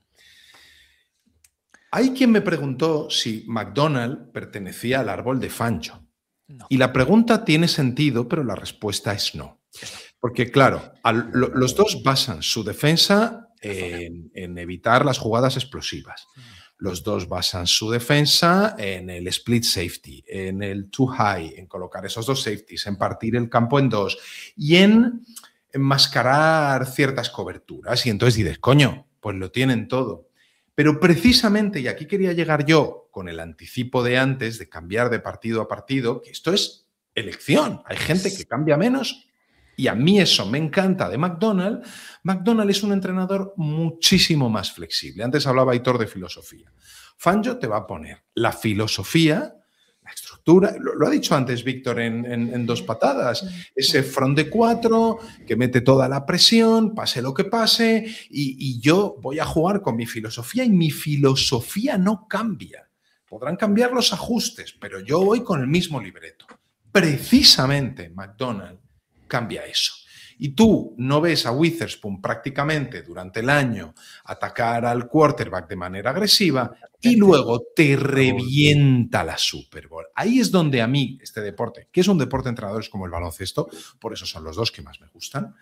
Hay quien me preguntó si McDonald pertenecía al árbol de Fangio. No. Y la pregunta tiene sentido, pero la respuesta es no. Porque claro, los dos basan su defensa en evitar las jugadas explosivas. Los dos basan su defensa en el split safety, en el too high, en colocar esos 2 safeties, en partir el campo en 2 y en enmascarar ciertas coberturas. Y entonces dices, coño, pues lo tienen todo. Pero precisamente, y aquí quería llegar yo con el anticipo de antes de cambiar de partido a partido, que esto es elección. Hay gente que cambia menos y a mí eso me encanta de McDonald. McDonald es un entrenador muchísimo más flexible. Antes hablaba Aitor de filosofía. Fangio te va a poner la filosofía, la estructura, lo ha dicho antes Víctor en 2 patadas, ese front de 4 que mete toda la presión, pase lo que pase, y yo voy a jugar con mi filosofía y mi filosofía no cambia. Podrán cambiar los ajustes, pero yo voy con el mismo libreto. Precisamente McDonald cambia eso. Y tú no ves a Witherspoon prácticamente durante el año atacar al quarterback de manera agresiva y luego te revienta la Super Bowl. Ahí es donde a mí este deporte, que es un deporte de entrenadores como el baloncesto, por eso son los 2 que más me gustan,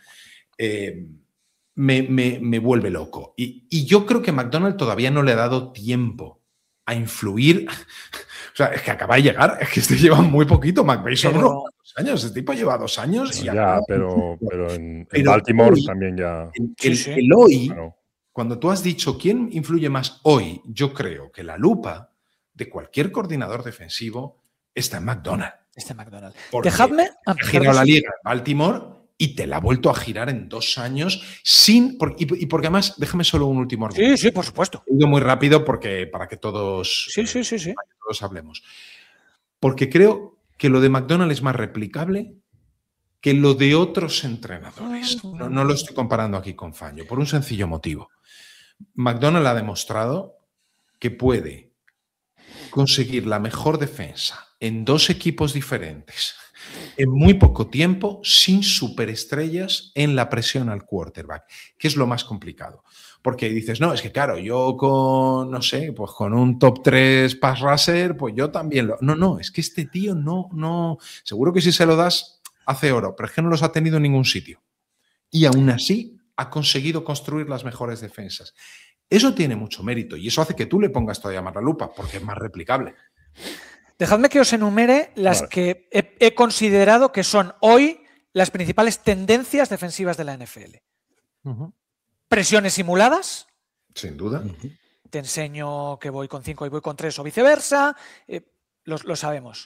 me vuelve loco. Y yo creo que McDonald todavía no le ha dado tiempo a influir. O sea, es que acaba de llegar, es que este lleva muy poquito. McVay son unos 2 años, este tipo lleva 2 años. Y ya, pero en Baltimore hoy, también ya. El hoy, claro. Cuando tú has dicho quién influye más hoy, yo creo que la lupa de cualquier coordinador defensivo está en McDonald. Está en McDonald. Dejadme. Ha girado la liga en Baltimore y te la ha vuelto a girar en 2 años y porque además, déjame solo un último argumento. Sí, por supuesto. Digo muy rápido para que todos, sí. Para que todos hablemos. Porque creo que lo de McDonald es más replicable que lo de otros entrenadores. No lo estoy comparando aquí con Fangio, por un sencillo motivo. McDonald ha demostrado que puede conseguir la mejor defensa en 2 equipos diferentes en muy poco tiempo sin superestrellas en la presión al quarterback, que es lo más complicado. Porque dices, no, es que claro, yo con, no sé, pues con un top 3 pass rusher, pues yo también lo... No, es que este tío no... Seguro que si se lo das, hace oro, pero es que no los ha tenido en ningún sitio. Y aún así ha conseguido construir las mejores defensas. Eso tiene mucho mérito y eso hace que tú le pongas todavía más la lupa, porque es más replicable. Dejadme que os enumere las que he considerado que son hoy las principales tendencias defensivas de la NFL. Presiones simuladas. Sin duda. Te enseño que voy con 5 y voy con 3 o viceversa. Lo sabemos.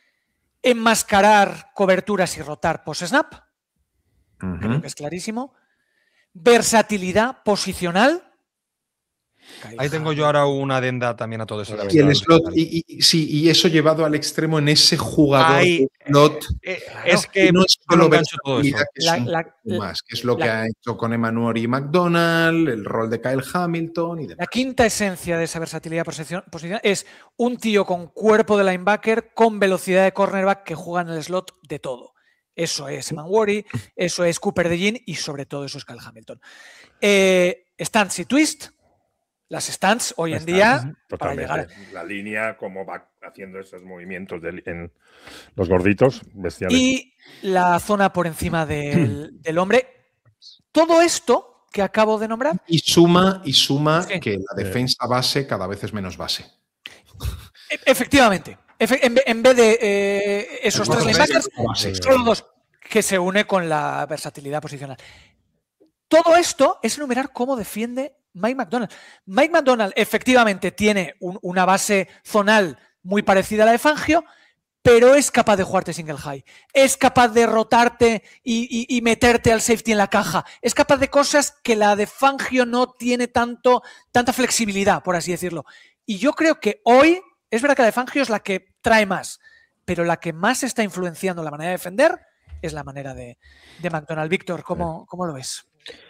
Enmascarar coberturas y rotar post-snap. Creo que es clarísimo. Versatilidad posicional. Ahí tengo yo ahora una adenda también a todo eso. Y el slot, y eso llevado al extremo en ese jugador de slot. Es que no es solo todo eso. Que es lo que ha hecho con Emmanuel y McDonald, el rol de Kyle Hamilton y demás. La quinta esencia de esa versatilidad posicional es un tío con cuerpo de linebacker, con velocidad de cornerback que juega en el slot de todo. Eso es Emmanuel, eso es Cooper DeJean y sobre todo eso es Kyle Hamilton. stance y twist. Las stance hoy en día, para llegar. La línea, como va haciendo esos movimientos en los gorditos, bestiales. Y la zona por encima del hombre. Todo esto que acabo de nombrar. Y suma Sí. que la defensa base cada vez es menos base. Efectivamente. En vez de esos tres linebackers, solo dos, que se une con la versatilidad posicional. Todo esto es enumerar cómo defiende Mike Macdonald. Mike Macdonald efectivamente tiene una base zonal muy parecida a la de Fangio, pero es capaz de jugarte single high. Es capaz de rotarte y meterte al safety en la caja. Es capaz de cosas que la de Fangio no tiene tanta flexibilidad, por así decirlo. Y yo creo que hoy, es verdad que la de Fangio es la que trae más, pero la que más está influenciando la manera de defender es la manera de Macdonald. Víctor, ¿cómo lo ves?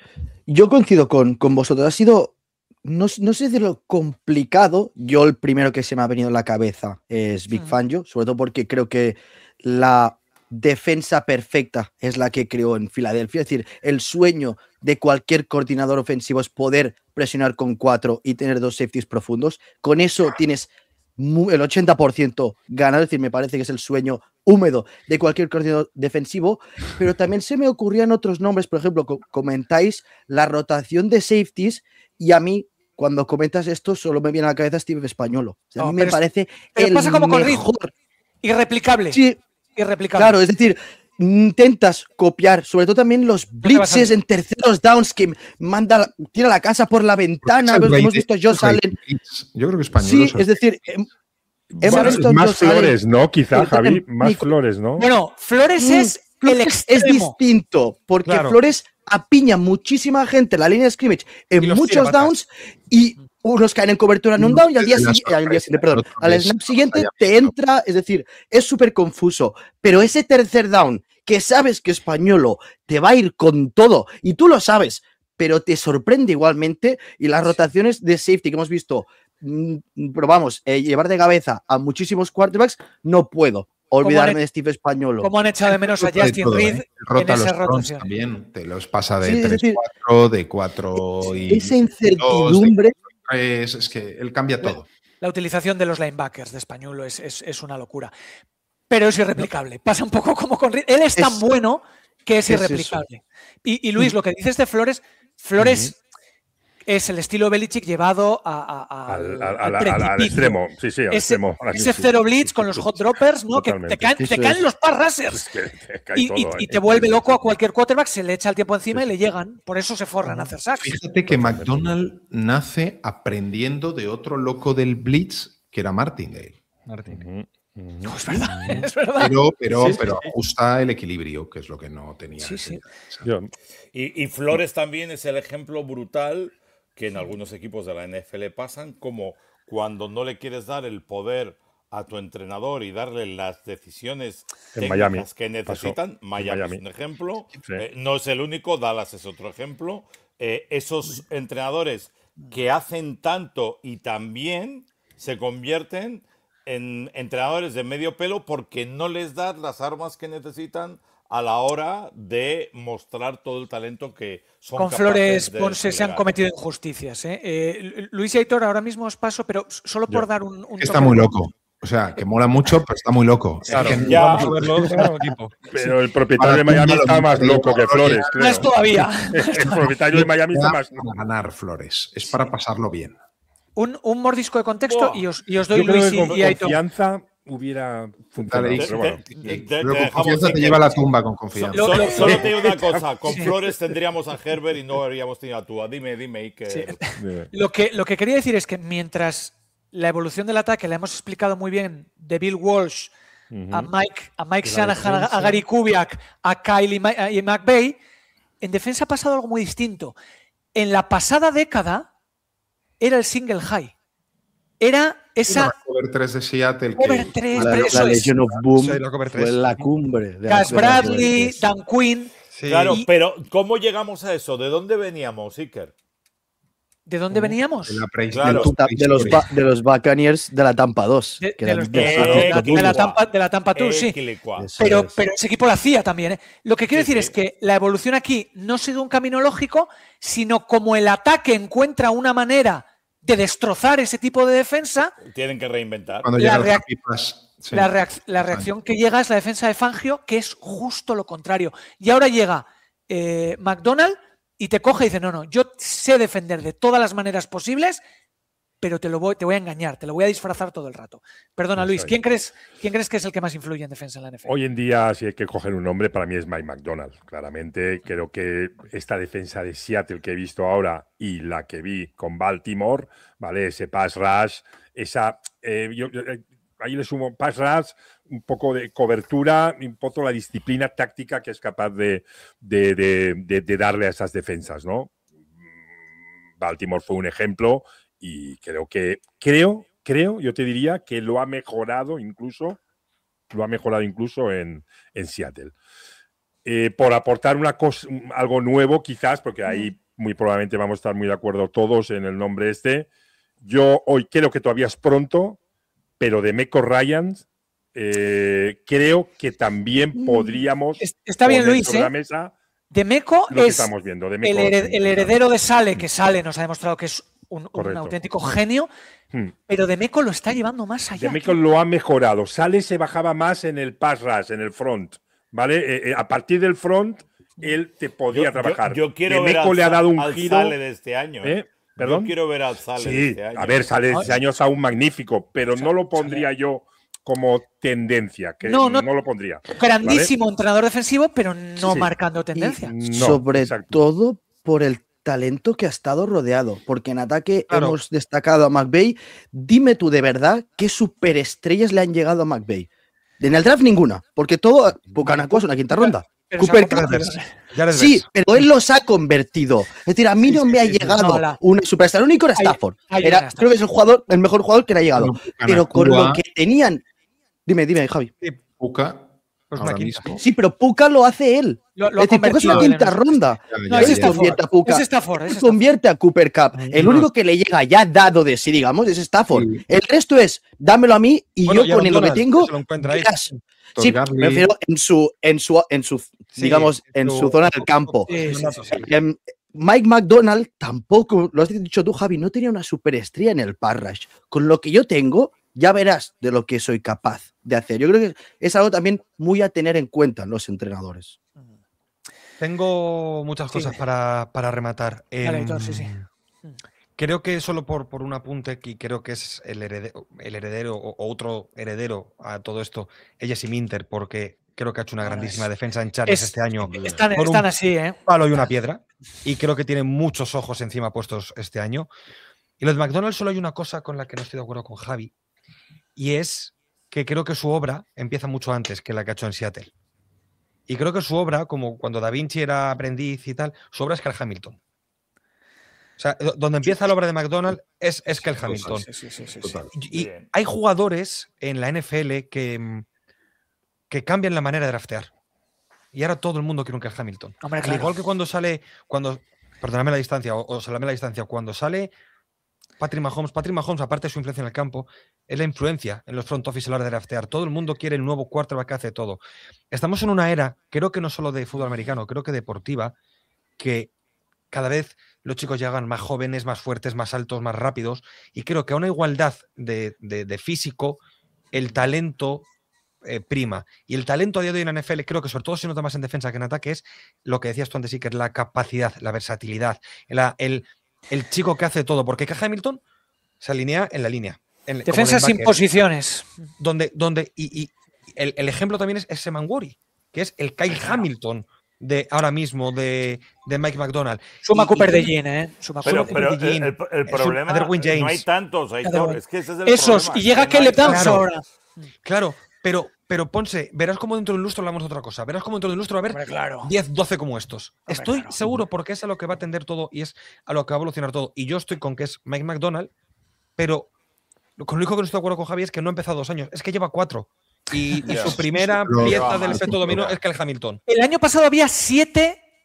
Yo coincido con vosotros. Ha sido, no sé decirlo, complicado. Yo el primero que se me ha venido a la cabeza es Vic Fangio, sobre todo porque creo que la defensa perfecta es la que creó en Filadelfia. Es decir, el sueño de cualquier coordinador ofensivo es poder presionar con 4 y tener 2 safeties profundos. Con eso tienes el 80% ganado. Es decir, me parece que es el sueño húmedo de cualquier coordinador defensivo, pero también se me ocurrían otros nombres. Por ejemplo, comentáis la rotación de safeties y a mí, cuando comentas esto, solo me viene a la cabeza Steve Españolo. O sea, a mí me parece el pasa como con mejor. Irreplicable. Sí, irreplicable. Claro, es decir, intentas copiar, sobre todo también los blitzes en terceros downs que tira la casa por la ventana. Hemos visto a Josh Allen. Yo creo que Españolo. Sí, es decir, hemos visto más Josh Allen. Flores, ¿no? Quizá, Javi, más Flores, ¿no? Bueno, Flores es el extremo. Es distinto, porque Flores apiña muchísima gente en la línea de scrimmage en muchos downs y unos caen en cobertura en un down y al snap siguiente te entra, es decir, es súper confuso, pero ese tercer down que sabes que Españolo te va a ir con todo y tú lo sabes, pero te sorprende igualmente, y las rotaciones de safety que hemos visto, pero vamos, llevar de cabeza a muchísimos quarterbacks, no puedo olvidarme de Steve Españolo. Como han echado de menos a Justin Reed en esa rotación. También te los pasa de 3-4, de 4 y esa incertidumbre. Es que él cambia todo. La utilización de los linebackers de Españolo es una locura. Pero es irreplicable. Pasa un poco como con Reed. Él es tan bueno que es irreplicable. Y Luis, lo que dices de Flores es el estilo Belichick llevado al extremo. Sí, al extremo. Ese cero blitz con los hot droppers, ¿no? Que te caen los pass rushers. Y te vuelve loco a cualquier quarterback, se le echa el tiempo encima y le llegan. Por eso se forran a hacer sacks. Fíjate que Macdonald nace aprendiendo de otro loco del blitz que era Martindale. No, es verdad, es verdad. Pero ajusta el equilibrio, que es lo que no tenía. Sí. Y Flores también es el ejemplo brutal que en algunos equipos de la NFL pasan, como cuando no le quieres dar el poder a tu entrenador y darle las decisiones técnicas que necesitan. Miami es un ejemplo. Sí. No es el único, Dallas es otro ejemplo. Esos entrenadores que hacen tanto y también se convierten en entrenadores de medio pelo porque no les das las armas que necesitan a la hora de mostrar todo el talento que son con capaces Flores de Ponce se han cometido injusticias. Luis y Aitor, ahora mismo os paso, pero solo por dar un está muy loco. O sea, que mola mucho, pero está muy loco. Claro, es que vamos a verlo equipo. Pero el propietario de Miami está más loco que Flores, creo. No es todavía. El propietario de Miami está más loco. Para ganar Flores, es para pasarlo bien. Un mordisco de contexto y os doy Luis y Aitor. Confianza hubiera funcionado. Pero bueno. Pero con confianza te lleva a la tumba con confianza. Solo te digo una cosa, con Flores tendríamos a Herbert y no habríamos tenido a Tua. Dime, Iker. Sí. Lo que quería decir es que mientras la evolución del ataque la hemos explicado muy bien de Bill Walsh a Mike Shanahan, a Gary Kubiak, a Kyle y McVay, en defensa ha pasado algo muy distinto. En la pasada década era el single high. Era esa cover 3 de Seattle. Cover 3, la Legion of Boom fue la cumbre. Gus Bradley, Dan Quinn. Sí. Claro, pero ¿cómo llegamos a eso? ¿De dónde veníamos, Iker? ¿De dónde veníamos? De los Buccaneers de la Tampa 2. De la Tampa 2, sí. Pero ese equipo lo hacía también. ¿eh? Lo que quiero decir es que la evolución aquí no ha sido un camino lógico, sino como el ataque encuentra una manera de destrozar ese tipo de defensa. Tienen que reinventar. La reacción que llega es la defensa de Fangio, que es justo lo contrario. Y ahora llega McDonald y te coge y dice, no, yo sé defender de todas las maneras posibles, pero te voy a engañar, te lo voy a disfrazar todo el rato. Perdona, Luis, ¿quién crees que es el que más influye en defensa en la NFL? Hoy en día, si hay que coger un nombre, para mí es Mike McDonald. Claramente, creo que esta defensa de Seattle que he visto ahora y la que vi con Baltimore, ¿vale? Ese pass rush, ahí le sumo pass rush, un poco de cobertura, un poco la disciplina táctica que es capaz de darle a esas defensas, ¿no? Baltimore fue un ejemplo y creo, yo te diría que lo ha mejorado incluso en Seattle. Por aportar algo nuevo quizás, porque ahí muy probablemente vamos a estar muy de acuerdo todos en el nombre yo hoy creo que todavía es pronto, pero de DeMeco Ryans creo que también podríamos está bien, Luis, sobre la mesa DeMeco lo que es estamos viendo. el heredero de Sale, que Sale nos ha demostrado que es un auténtico genio, pero DeMeco lo está llevando más allá. DeMeco lo ha mejorado. Sale se bajaba más en el pass rush, en el front, ¿vale? A partir del front, él te podía trabajar. Yo quiero DeMeco ver le ha dado un al giro. Sale de este año. ¿Perdón? Yo quiero ver al Sale de este año. A ver, Sale de este año es aún magnífico, pero no lo pondría yo como tendencia, que no lo pondría. Grandísimo, ¿vale? Entrenador defensivo, pero no marcando tendencia. Sobre todo por el talento que ha estado rodeado, porque en ataque hemos destacado a McVay. Dime tú de verdad qué superestrellas le han llegado a McVay. En el draft ninguna, porque todo Pucanacua es una quinta ronda. Cooper Cup. Sí, pero él los ha convertido. Es decir, a mí no me ha llegado una superestrella. El único era Stafford. Creo que es el mejor jugador que le ha llegado. Pero con lo que tenían. Dime, Javi. Puka. Ahora mismo. Sí, pero Puka lo hace él. Es decir, Puka es una quinta ronda. Él convierte a Puka. Él convierte a Cooper Cup. El único que le llega ya dado de sí, digamos, es Stafford. Sí. El resto es dámelo a mí y yo con lo que tengo. Sí, me refiero en su digamos, en su zona del campo. Mike McDonald tampoco, lo has dicho tú, Javi, no tenía una superestrella en el pass rush. Con lo que yo tengo, ya verás de lo que soy capaz de hacer. Yo creo que es algo también muy a tener en cuenta los entrenadores. Tengo muchas cosas para rematar. Creo que solo por un apunte, y creo que es el heredero o otro heredero a todo esto, Jesse Minter, porque creo que ha hecho una grandísima defensa en Chargers este año. Están así, ¿eh? Palo y una piedra. Y creo que tiene muchos ojos encima puestos este año. Y lo de McDonald's solo hay una cosa con la que no estoy de acuerdo con Javi. Y es que creo que su obra empieza mucho antes que la que ha hecho en Seattle. Y creo que su obra, como cuando Da Vinci era aprendiz y tal, su obra es Kel Hamilton. O sea, donde empieza la obra de McDonald es Kel Hamilton. Y hay jugadores en la NFL que cambian la manera de draftear. Y ahora todo el mundo quiere un Kel Hamilton. Hombre, Al igual que perdóname la distancia, o salame la distancia, cuando sale Patrick Mahomes, aparte de su influencia en el campo, es la influencia en los front office a la hora de draftear. Todo el mundo quiere el nuevo quarterback que hace todo. Estamos en una era, creo que no solo de fútbol americano, creo que deportiva, que cada vez los chicos llegan más jóvenes, más fuertes, más altos, más rápidos, y creo que a una igualdad de físico, el talento prima. Y el talento a día de hoy en la NFL, creo que sobre todo se nota más en defensa que en ataque, es lo que decías tú antes, sí, que es la capacidad, la versatilidad, el chico que hace todo, porque Kel Hamilton se alinea en la línea. Defensa sin posiciones. Y el ejemplo también es Seman Worry, que es el Kyle Hamilton de ahora mismo de Mike McDonald. Suma Cooper de Jean, ¿eh? Pero el problema no hay tantos, es que ese es el esos, problema. Y llega Caleb Downs ahora. Claro, pero Ponce, verás cómo dentro de un lustro hablamos de otra cosa. Verás cómo dentro de un lustro va a haber 10, 12 como estos. Estoy seguro, porque es a lo que va a tender todo y es a lo que va a evolucionar todo. Y yo estoy con que es Mike McDonald, pero con lo único que no estoy de acuerdo con Javi es que no ha empezado 2 años, es que lleva 4. Y su primera pieza del efecto dominó es Kel Hamilton. El año pasado había 7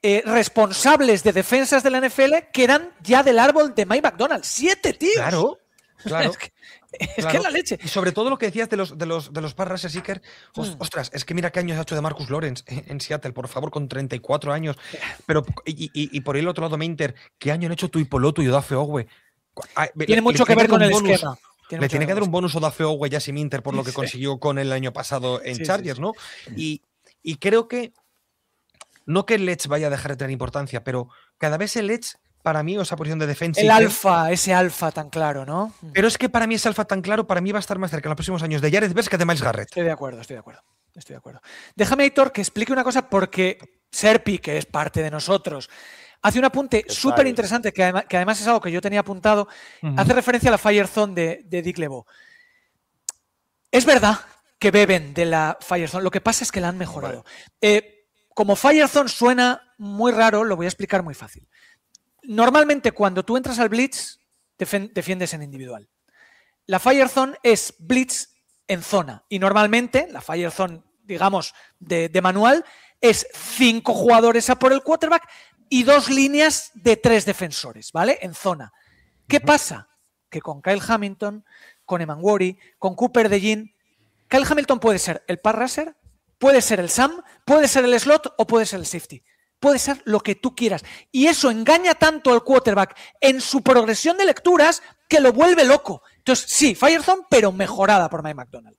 responsables de defensas de la NFL que eran ya del árbol de Mike Macdonald. 7 tíos. Claro. Es que es la leche. Y sobre todo lo que decías de los pass rusher seeker. Ostras, es que mira qué años ha hecho de Marcus Lawrence en Seattle, por favor, con 34 años. Pero, y por el otro lado, Minter, ¿qué año han hecho Tuipolotu y Odafe Ogwe? Tiene mucho que ver con el esquema. Le tiene que dar un bonus Odafe Ogwe y Jasim Minter por lo que consiguió con el año pasado en Chargers, ¿no? Y creo que no que el Edge vaya a dejar de tener importancia, pero cada vez el Edge, para mí, o esa posición de defensa. El alfa, ese alfa tan claro, ¿no? Pero es que para mí ese alfa tan claro, para mí va a estar más cerca en los próximos años de Jared Verse que de Myles Garrett. Estoy de acuerdo. Déjame, Aitor, que explique una cosa, porque Serpi, que es parte de nosotros, hace un apunte súper interesante, que además es algo que yo tenía apuntado, hace referencia a la Fire Zone de Dick LeBeau. Es verdad que beben de la Fire Zone, lo que pasa es que la han mejorado. Como Fire Zone suena muy raro, lo voy a explicar muy fácil. Normalmente cuando tú entras al blitz, defiendes en individual. La Fire Zone es blitz en zona y normalmente la Fire Zone, digamos, de manual es 5 jugadores a por el quarterback y 2 líneas de 3 defensores, ¿vale? En zona. ¿Qué pasa? Que con Kyle Hamilton, con Eman Worry, con Cooper DeJean, Kyle Hamilton puede ser el pass rusher, puede ser el Sam, puede ser el slot o puede ser el safety. Puede ser lo que tú quieras. Y eso engaña tanto al quarterback en su progresión de lecturas que lo vuelve loco. Entonces, sí, Fire Zone, pero mejorada por Mike Macdonald.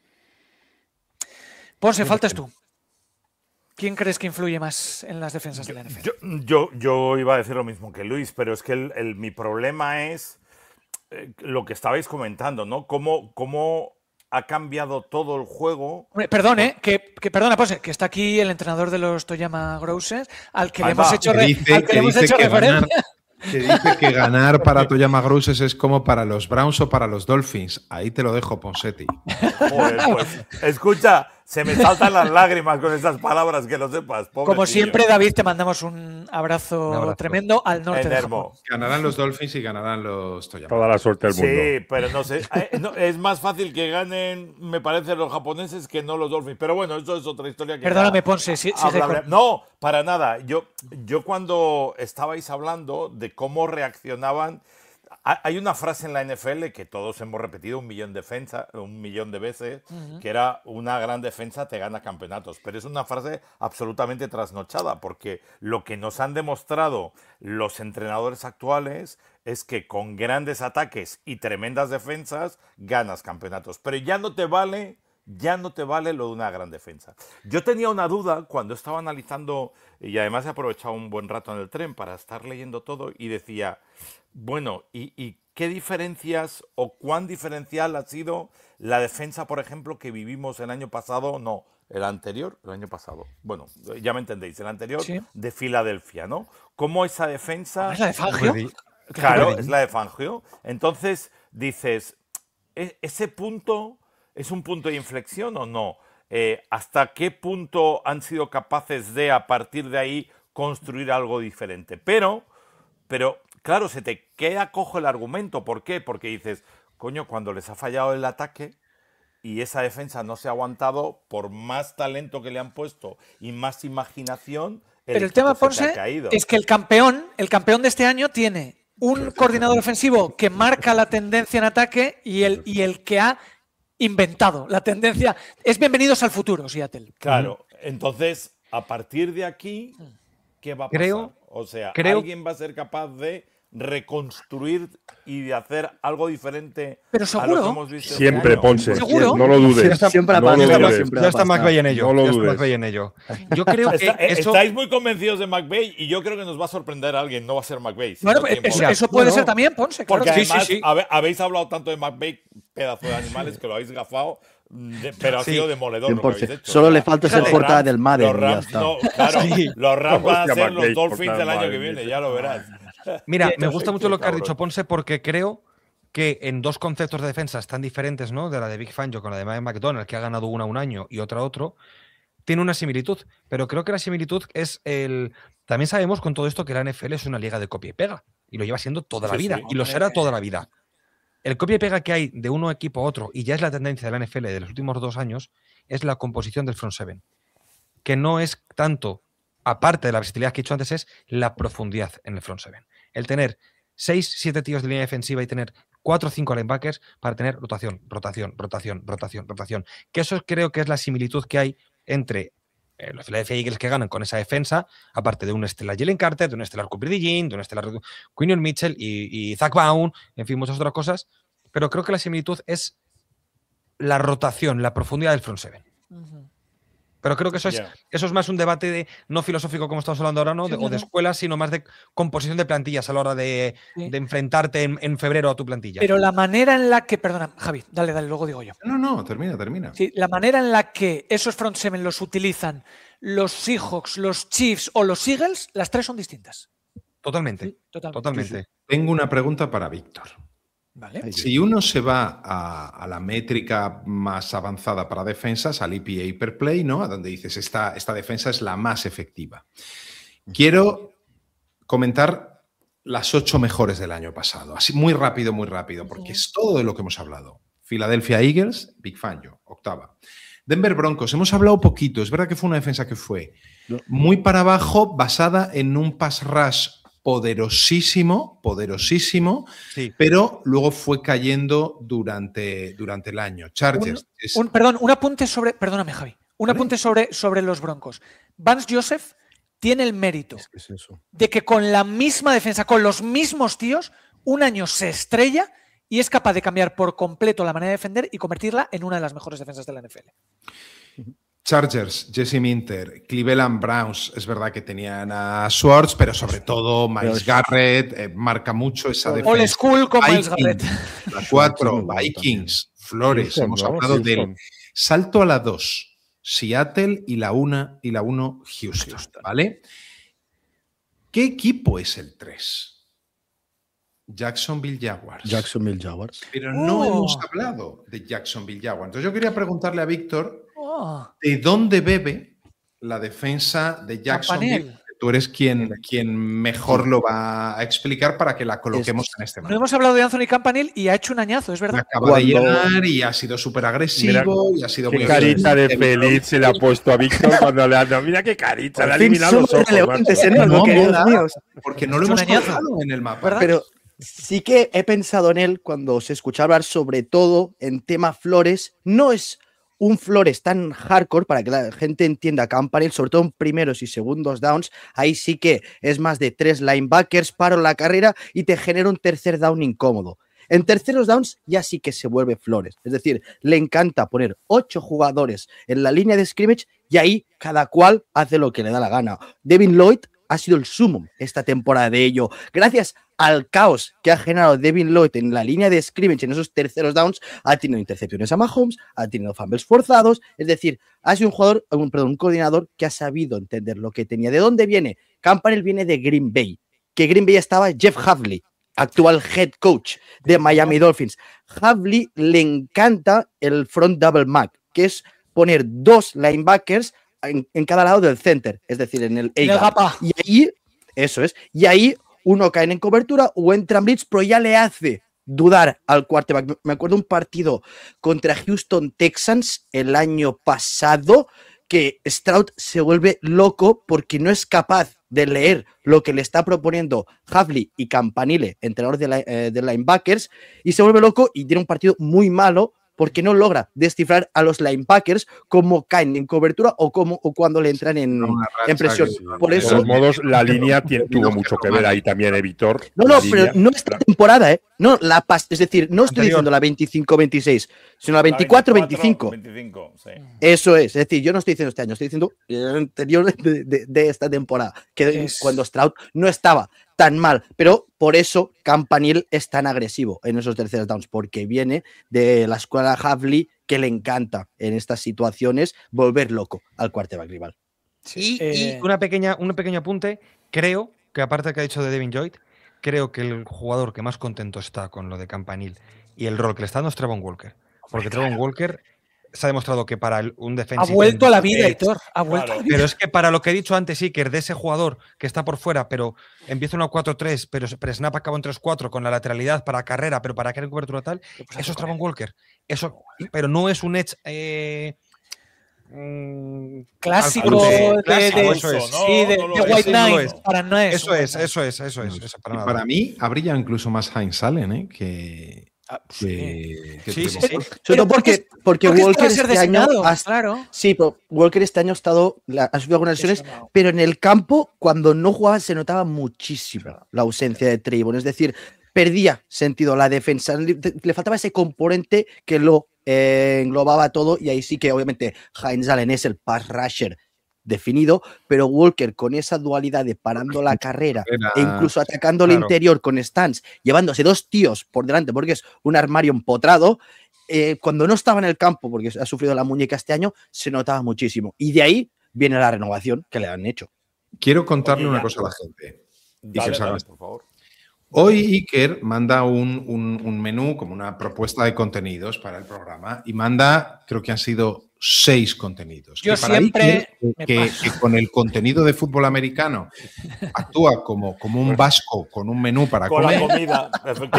Ponce, faltas tú. ¿Quién crees que influye más en las defensas de la NFL? Yo iba a decir lo mismo que Luis, pero es que mi problema es lo que estabais comentando, ¿no? Cómo ha cambiado todo el juego. Perdón, perdona, Ponce, que está aquí el entrenador de los Toyama Grosses, al que le hemos hecho referencia. Que dice que ganar para Toyama Grosses es como para los Browns o para los Dolphins. Ahí te lo dejo, Ponsetti. Joder, pues, escucha, se me saltan las lágrimas con esas palabras, que lo sepas. Como siempre, David, te mandamos un abrazo tremendo al norte de Japón. Ganarán los Dolphins y ganarán los Toyama. Toda la suerte del mundo. Sí, pero no sé. Es más fácil que ganen, me parece, los japoneses que no los Dolphins. Pero bueno, eso es otra historia. Perdóname, Ponce. No, para nada. Yo cuando estabais hablando de cómo reaccionaban, hay una frase en la NFL que todos hemos repetido 1.000.000 de veces, que era: una gran defensa te gana campeonatos. Pero es una frase absolutamente trasnochada, porque lo que nos han demostrado los entrenadores actuales es que con grandes ataques y tremendas defensas ganas campeonatos. Pero ya no te vale lo de una gran defensa. Yo tenía una duda cuando estaba analizando, y además he aprovechado un buen rato en el tren para estar leyendo todo, y decía, bueno, ¿y qué diferencias o cuán diferencial ha sido la defensa, por ejemplo, que vivimos el año pasado? No, el anterior, el año pasado. Bueno, ya me entendéis, el anterior de Filadelfia, ¿no? ¿Cómo esa defensa? ¿Es la de Fangio? Claro, es la de Fangio. Entonces dices, ¿ese punto es un punto de inflexión o no? ¿Hasta qué punto han sido capaces de, a partir de ahí, construir algo diferente? Pero claro, se te queda cojo el argumento. ¿Por qué? Porque dices, coño, cuando les ha fallado el ataque y esa defensa no se ha aguantado, por más talento que le han puesto y más imaginación, pero el tema, Ponce, es que el campeón de este año tiene un coordinador ofensivo que marca la tendencia en ataque y el que ha inventado la tendencia. Es bienvenidos al futuro, Seattle. Claro, entonces, a partir de aquí, ¿qué va a pasar? O sea, ¿alguien va a ser capaz de reconstruir y de hacer algo diferente? Pero seguro. A lo que hemos visto siempre, Ponce. ¿Seguro? No lo dudes. Ya está McVay en ello. No lo dudes. Yo creo que estáis muy convencidos de McVay y yo creo que nos va a sorprender a alguien. No va a ser McVay. Bueno, eso puede ser también, Ponce. Claro. Porque además habéis hablado tanto de McVay, pedazo de animales, que lo habéis gafado. Pero ha sido demoledor lo que habéis hecho. Solo le falta ser portada del Madden. Los Rams van a ser los Dolphins del año que viene, ya lo verás. Mira, me gusta mucho lo que has dicho, Ponce, porque creo que en dos conceptos de defensas tan diferentes, ¿no? De la de Big Fangio con la de Mike Macdonald, que ha ganado una un año y otra otro, tiene una similitud. Pero creo que la similitud es el... También sabemos con todo esto que la NFL es una liga de copia y pega. Y lo lleva siendo toda la vida. Y lo será toda la vida. El copia y pega que hay de uno equipo a otro, y ya es la tendencia de la NFL de los últimos 2 años, es la composición del front seven. Que no es tanto aparte de la versatilidad que he dicho antes, es la profundidad en el front seven. El tener 6, 7 tíos de línea defensiva y tener 4 o 5 linebackers para tener rotación. Que eso creo que es la similitud que hay entre los Philadelphia Eagles que ganan con esa defensa, aparte de un estelar Jalen Carter, de un estelar Cooper DeJean, de un estelar Quinion Mitchell y Zach Baun, en fin, muchas otras cosas. Pero creo que la similitud es la rotación, la profundidad del front seven. Pero creo que eso es más un debate no filosófico como estamos hablando ahora, ¿no? O de escuelas, sino más de composición de plantillas a la hora de enfrentarte en febrero a tu plantilla. Pero la manera en la que, perdona, Javi, dale, luego digo yo. No, termina. Sí, la manera en la que esos front seven los utilizan los Seahawks, los Chiefs o los Eagles, las tres son distintas. Totalmente. Sí, totalmente. Tengo una pregunta para Víctor. Vale. Si uno se va a la métrica más avanzada para defensas, al EPA per play, ¿no? A donde dices esta defensa es la más efectiva. Quiero comentar las 8 mejores del año pasado, así muy rápido, porque es todo de lo que hemos hablado. Philadelphia Eagles, Big Fan yo, 8ª. Denver Broncos, hemos hablado poquito, es verdad que fue una defensa que fue muy para abajo, basada en un pass rush poderosísimo, sí, pero luego fue cayendo durante el año. Chargers. Un apunte sobre, perdóname Javi, apunte sobre los Broncos. Vance Joseph tiene el mérito de que con la misma defensa, con los mismos tíos, un año se estrella y es capaz de cambiar por completo la manera de defender y convertirla en una de las mejores defensas de la NFL. Chargers, Jesse Minter, Cleveland Browns, es verdad que tenían a Schwartz, pero sobre todo Myles Garrett marca mucho esa defensa. Old school con Myles Garrett. La 4, Vikings, Flores, hemos hablado del salto a la 2, Seattle y la 1 Houston, ¿vale? ¿Qué equipo es el 3? Jacksonville Jaguars. Pero no hemos hablado de Jacksonville Jaguars. Entonces yo quería preguntarle a Víctor ¿de dónde bebe la defensa de Jacksonville? Tú eres quien mejor lo va a explicar para que la coloquemos en este momento. No hemos hablado de Anthony Campanile y ha hecho un añazo, es verdad. Acaba de llegar y ha sido súper agresivo y ha sido muy carita de feliz se le ha puesto a Víctor cuando le ha dado. Mira qué carita, le ha eliminado los ojos. Porque no lo hemos colocado en el mapa. ¿Verdad? Pero sí que he pensado en él cuando se escucha hablar sobre todo en tema Flores. No es un Flores tan hardcore para que la gente entienda Campanile, sobre todo en primeros y segundos downs. Ahí sí que es más de 3 linebackers, paro la carrera y te genera un tercer down incómodo. En terceros downs ya sí que se vuelve Flores. Es decir, le encanta poner 8 jugadores en la línea de scrimmage y ahí cada cual hace lo que le da la gana. Devin Lloyd ha sido el sumum esta temporada de ello. Gracias al caos que ha generado Devin Lloyd en la línea de scrimmage, en esos terceros downs, ha tenido intercepciones a Mahomes, ha tenido fumbles forzados, es decir, ha sido un coordinador que ha sabido entender lo que tenía. ¿De dónde viene? Campanile viene de Green Bay, que Green Bay estaba Jeff Havli, actual head coach de Miami Dolphins. Havli le encanta el front double mag, que es poner 2 linebackers en cada lado del center, es decir, en el A-gap. Y ahí, eso es, y ahí uno cae en cobertura o entra en blitz, pero ya le hace dudar al quarterback. Me acuerdo un partido contra Houston Texans el año pasado que Stroud se vuelve loco porque no es capaz de leer lo que le está proponiendo Havli y Campanile, entrenador de linebackers, y se vuelve loco y tiene un partido muy malo porque no logra descifrar a los linebackers cómo caen en cobertura o cuando le entran en presión. Por eso, de todos modos, la línea tuvo mucho que ver ahí también, Víctor. No, pero no esta temporada, ¿eh? No, es decir, no estoy diciendo la 25-26, sino la 24-25. Sí. Eso es decir, yo no estoy diciendo este año, estoy diciendo el anterior de esta temporada, que cuando Stroud no estaba tan mal, pero por eso Campanile es tan agresivo en esos terceros downs, porque viene de la escuela Havli, que le encanta en estas situaciones volver loco al quarterback rival. Sí, y un pequeño apunte, creo que aparte que ha dicho de Devin Lloyd, creo que el jugador que más contento está con lo de Campanile y el rol que le está dando es Trevon Walker, porque Trevon Walker se ha demostrado que para un defensive... Ha vuelto a la vida, Héctor. Ha vuelto a la vida. Pero es que para lo que he dicho antes, Iker, de ese jugador que está por fuera, pero empieza una 4-3, pero snap acaba en 3-4 con la lateralidad para carrera, pero para que haya cobertura tal, eso es Trevon Walker. Eso, pero no es un edge Clásico de White Knight. Para no es. Eso es. Para mí habría incluso más Heinz Allen, ¿eh? que Sobre todo porque Walker este año claro. Sí, pero Walker este año ha sufrido algunas lesiones, pero en el campo, cuando no jugaba, se notaba muchísimo la ausencia de Trayvon. Es decir, perdía sentido la defensa. Le faltaba ese componente que lo englobaba todo, y ahí sí que obviamente Heinz Allen es el pass rusher definido, pero Walker con esa dualidad de parando la carrera e incluso atacando el interior con stance, llevándose 2 tíos por delante porque es un armario empotrado, cuando no estaba en el campo porque ha sufrido la muñeca este año, se notaba muchísimo, y de ahí viene la renovación que le han hecho. Quiero contarle una cosa a la gente. Dale, por favor. Hoy Iker manda un menú como una propuesta de contenidos para el programa y manda, creo que han sido 6 contenidos. Yo para siempre Iker, que con el contenido de fútbol americano actúa como un vasco con un menú para con comer. La comida.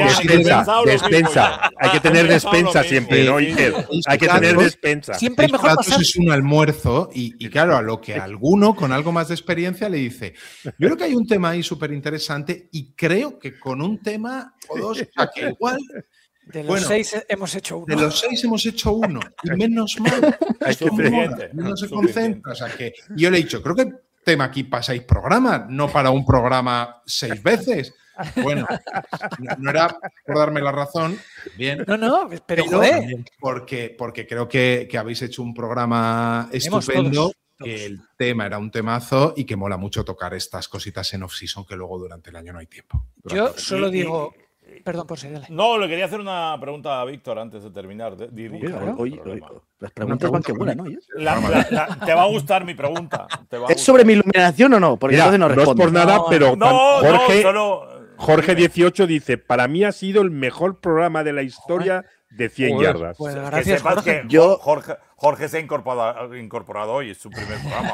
Despensa. Hay que tener despensa siempre, ¿no, Iker? Hay que tener despensa. Siempre mejor pasar. Es un almuerzo y claro, a lo que alguno con algo más de experiencia le dice, yo creo que hay un tema ahí súper interesante y creo que con un tema o 2, o sea, que igual... De los 6 hemos hecho 1. De los 6 hemos hecho 1. Y menos mal. No se concentra. O sea que yo le he dicho, creo que el tema aquí para 6 programas, no para un programa 6 veces. Bueno, no era por darme la razón. Bien. No, pero joder. Porque creo que habéis hecho un programa estupendo. Que el tema era un temazo y que mola mucho tocar estas cositas en off-season que luego durante el año no hay tiempo. Yo solo digo... Perdón por seguirle. No, le quería hacer una pregunta a Víctor antes de terminar. Las preguntas van que buenas, ¿no? Te va a gustar mi pregunta. ¿Es sobre mi iluminación o no? Porque mira, entonces no respondo. No es por nada, pero Jorge dime. 18 dice, para mí ha sido el mejor programa de la historia de 100 yardas. Pues gracias, Jorge. Jorge se ha incorporado hoy, es su primer programa.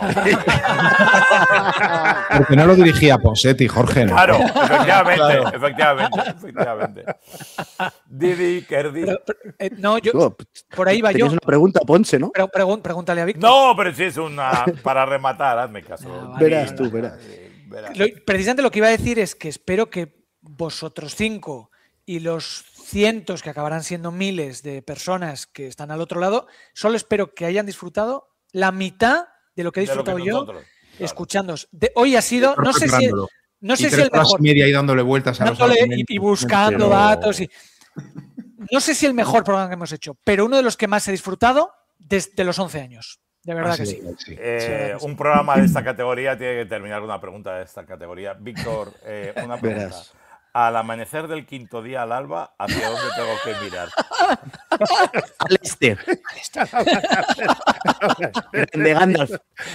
Porque no lo dirigía Ponseti, Jorge. ¿No? Claro, efectivamente. Didi, Kerdi. No, yo por ahí va yo. Es una pregunta, Ponce, ¿no? Pregúntale a Víctor. No, pero sí es una para rematar, hazme caso. Verás. Precisamente lo que iba a decir es que espero que vosotros 5 y los cientos que acabarán siendo miles de personas que están al otro lado, solo espero que hayan disfrutado la mitad de lo que he disfrutado yo escuchándoos. Hoy ha sido, no sé si el mejor. Media y dándole vueltas a y buscando datos. No sé si el mejor programa que hemos hecho, pero uno de los que más he disfrutado desde los 11 años. De verdad que sí. Un programa de esta categoría tiene que terminar con una pregunta de esta categoría. Víctor, una pregunta. Verás. Al amanecer del quinto día al alba, ¿hacia dónde tengo que mirar? Al este. De Gandalf.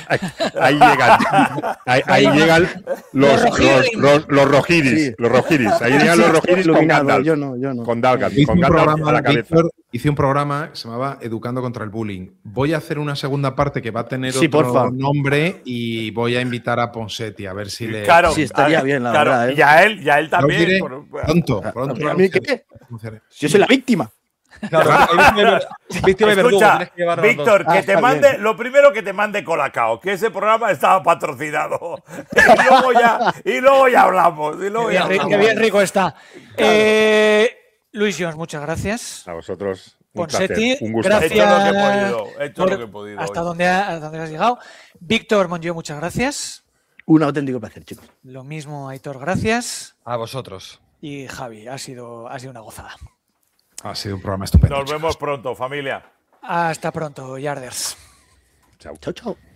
Ahí llegan los rojiris. Sí. Los rojiris. Ahí llegan los rojiris con Gandalf. Yo no. Con Gandalf a la cabeza. Hice un programa que se llamaba Educando contra el Bullying. Voy a hacer una segunda parte que va a tener otro nombre y voy a invitar a Ponsetti a ver si le... Claro, sí, estaría bien, la verdad. Y a él también. Pronto. ¿A mí qué? Yo soy la víctima. Claro, víctima y verdugo. Víctor, que te mande, lo primero que te mande Colacao, que ese programa estaba patrocinado. Y luego ya hablamos. Qué bien rico está. Luis Jones, muchas gracias. A vosotros. Ponsetti, un gusto. gracias. He hecho lo que he podido. Hasta donde has llegado. Víctor Monjo, muchas gracias. Un auténtico placer, chicos. Lo mismo, Aitor, gracias. A vosotros. Y Javi, ha sido una gozada. Ha sido un programa estupendo. Nos vemos pronto, familia. Hasta pronto, Yarders. Chao. Chao.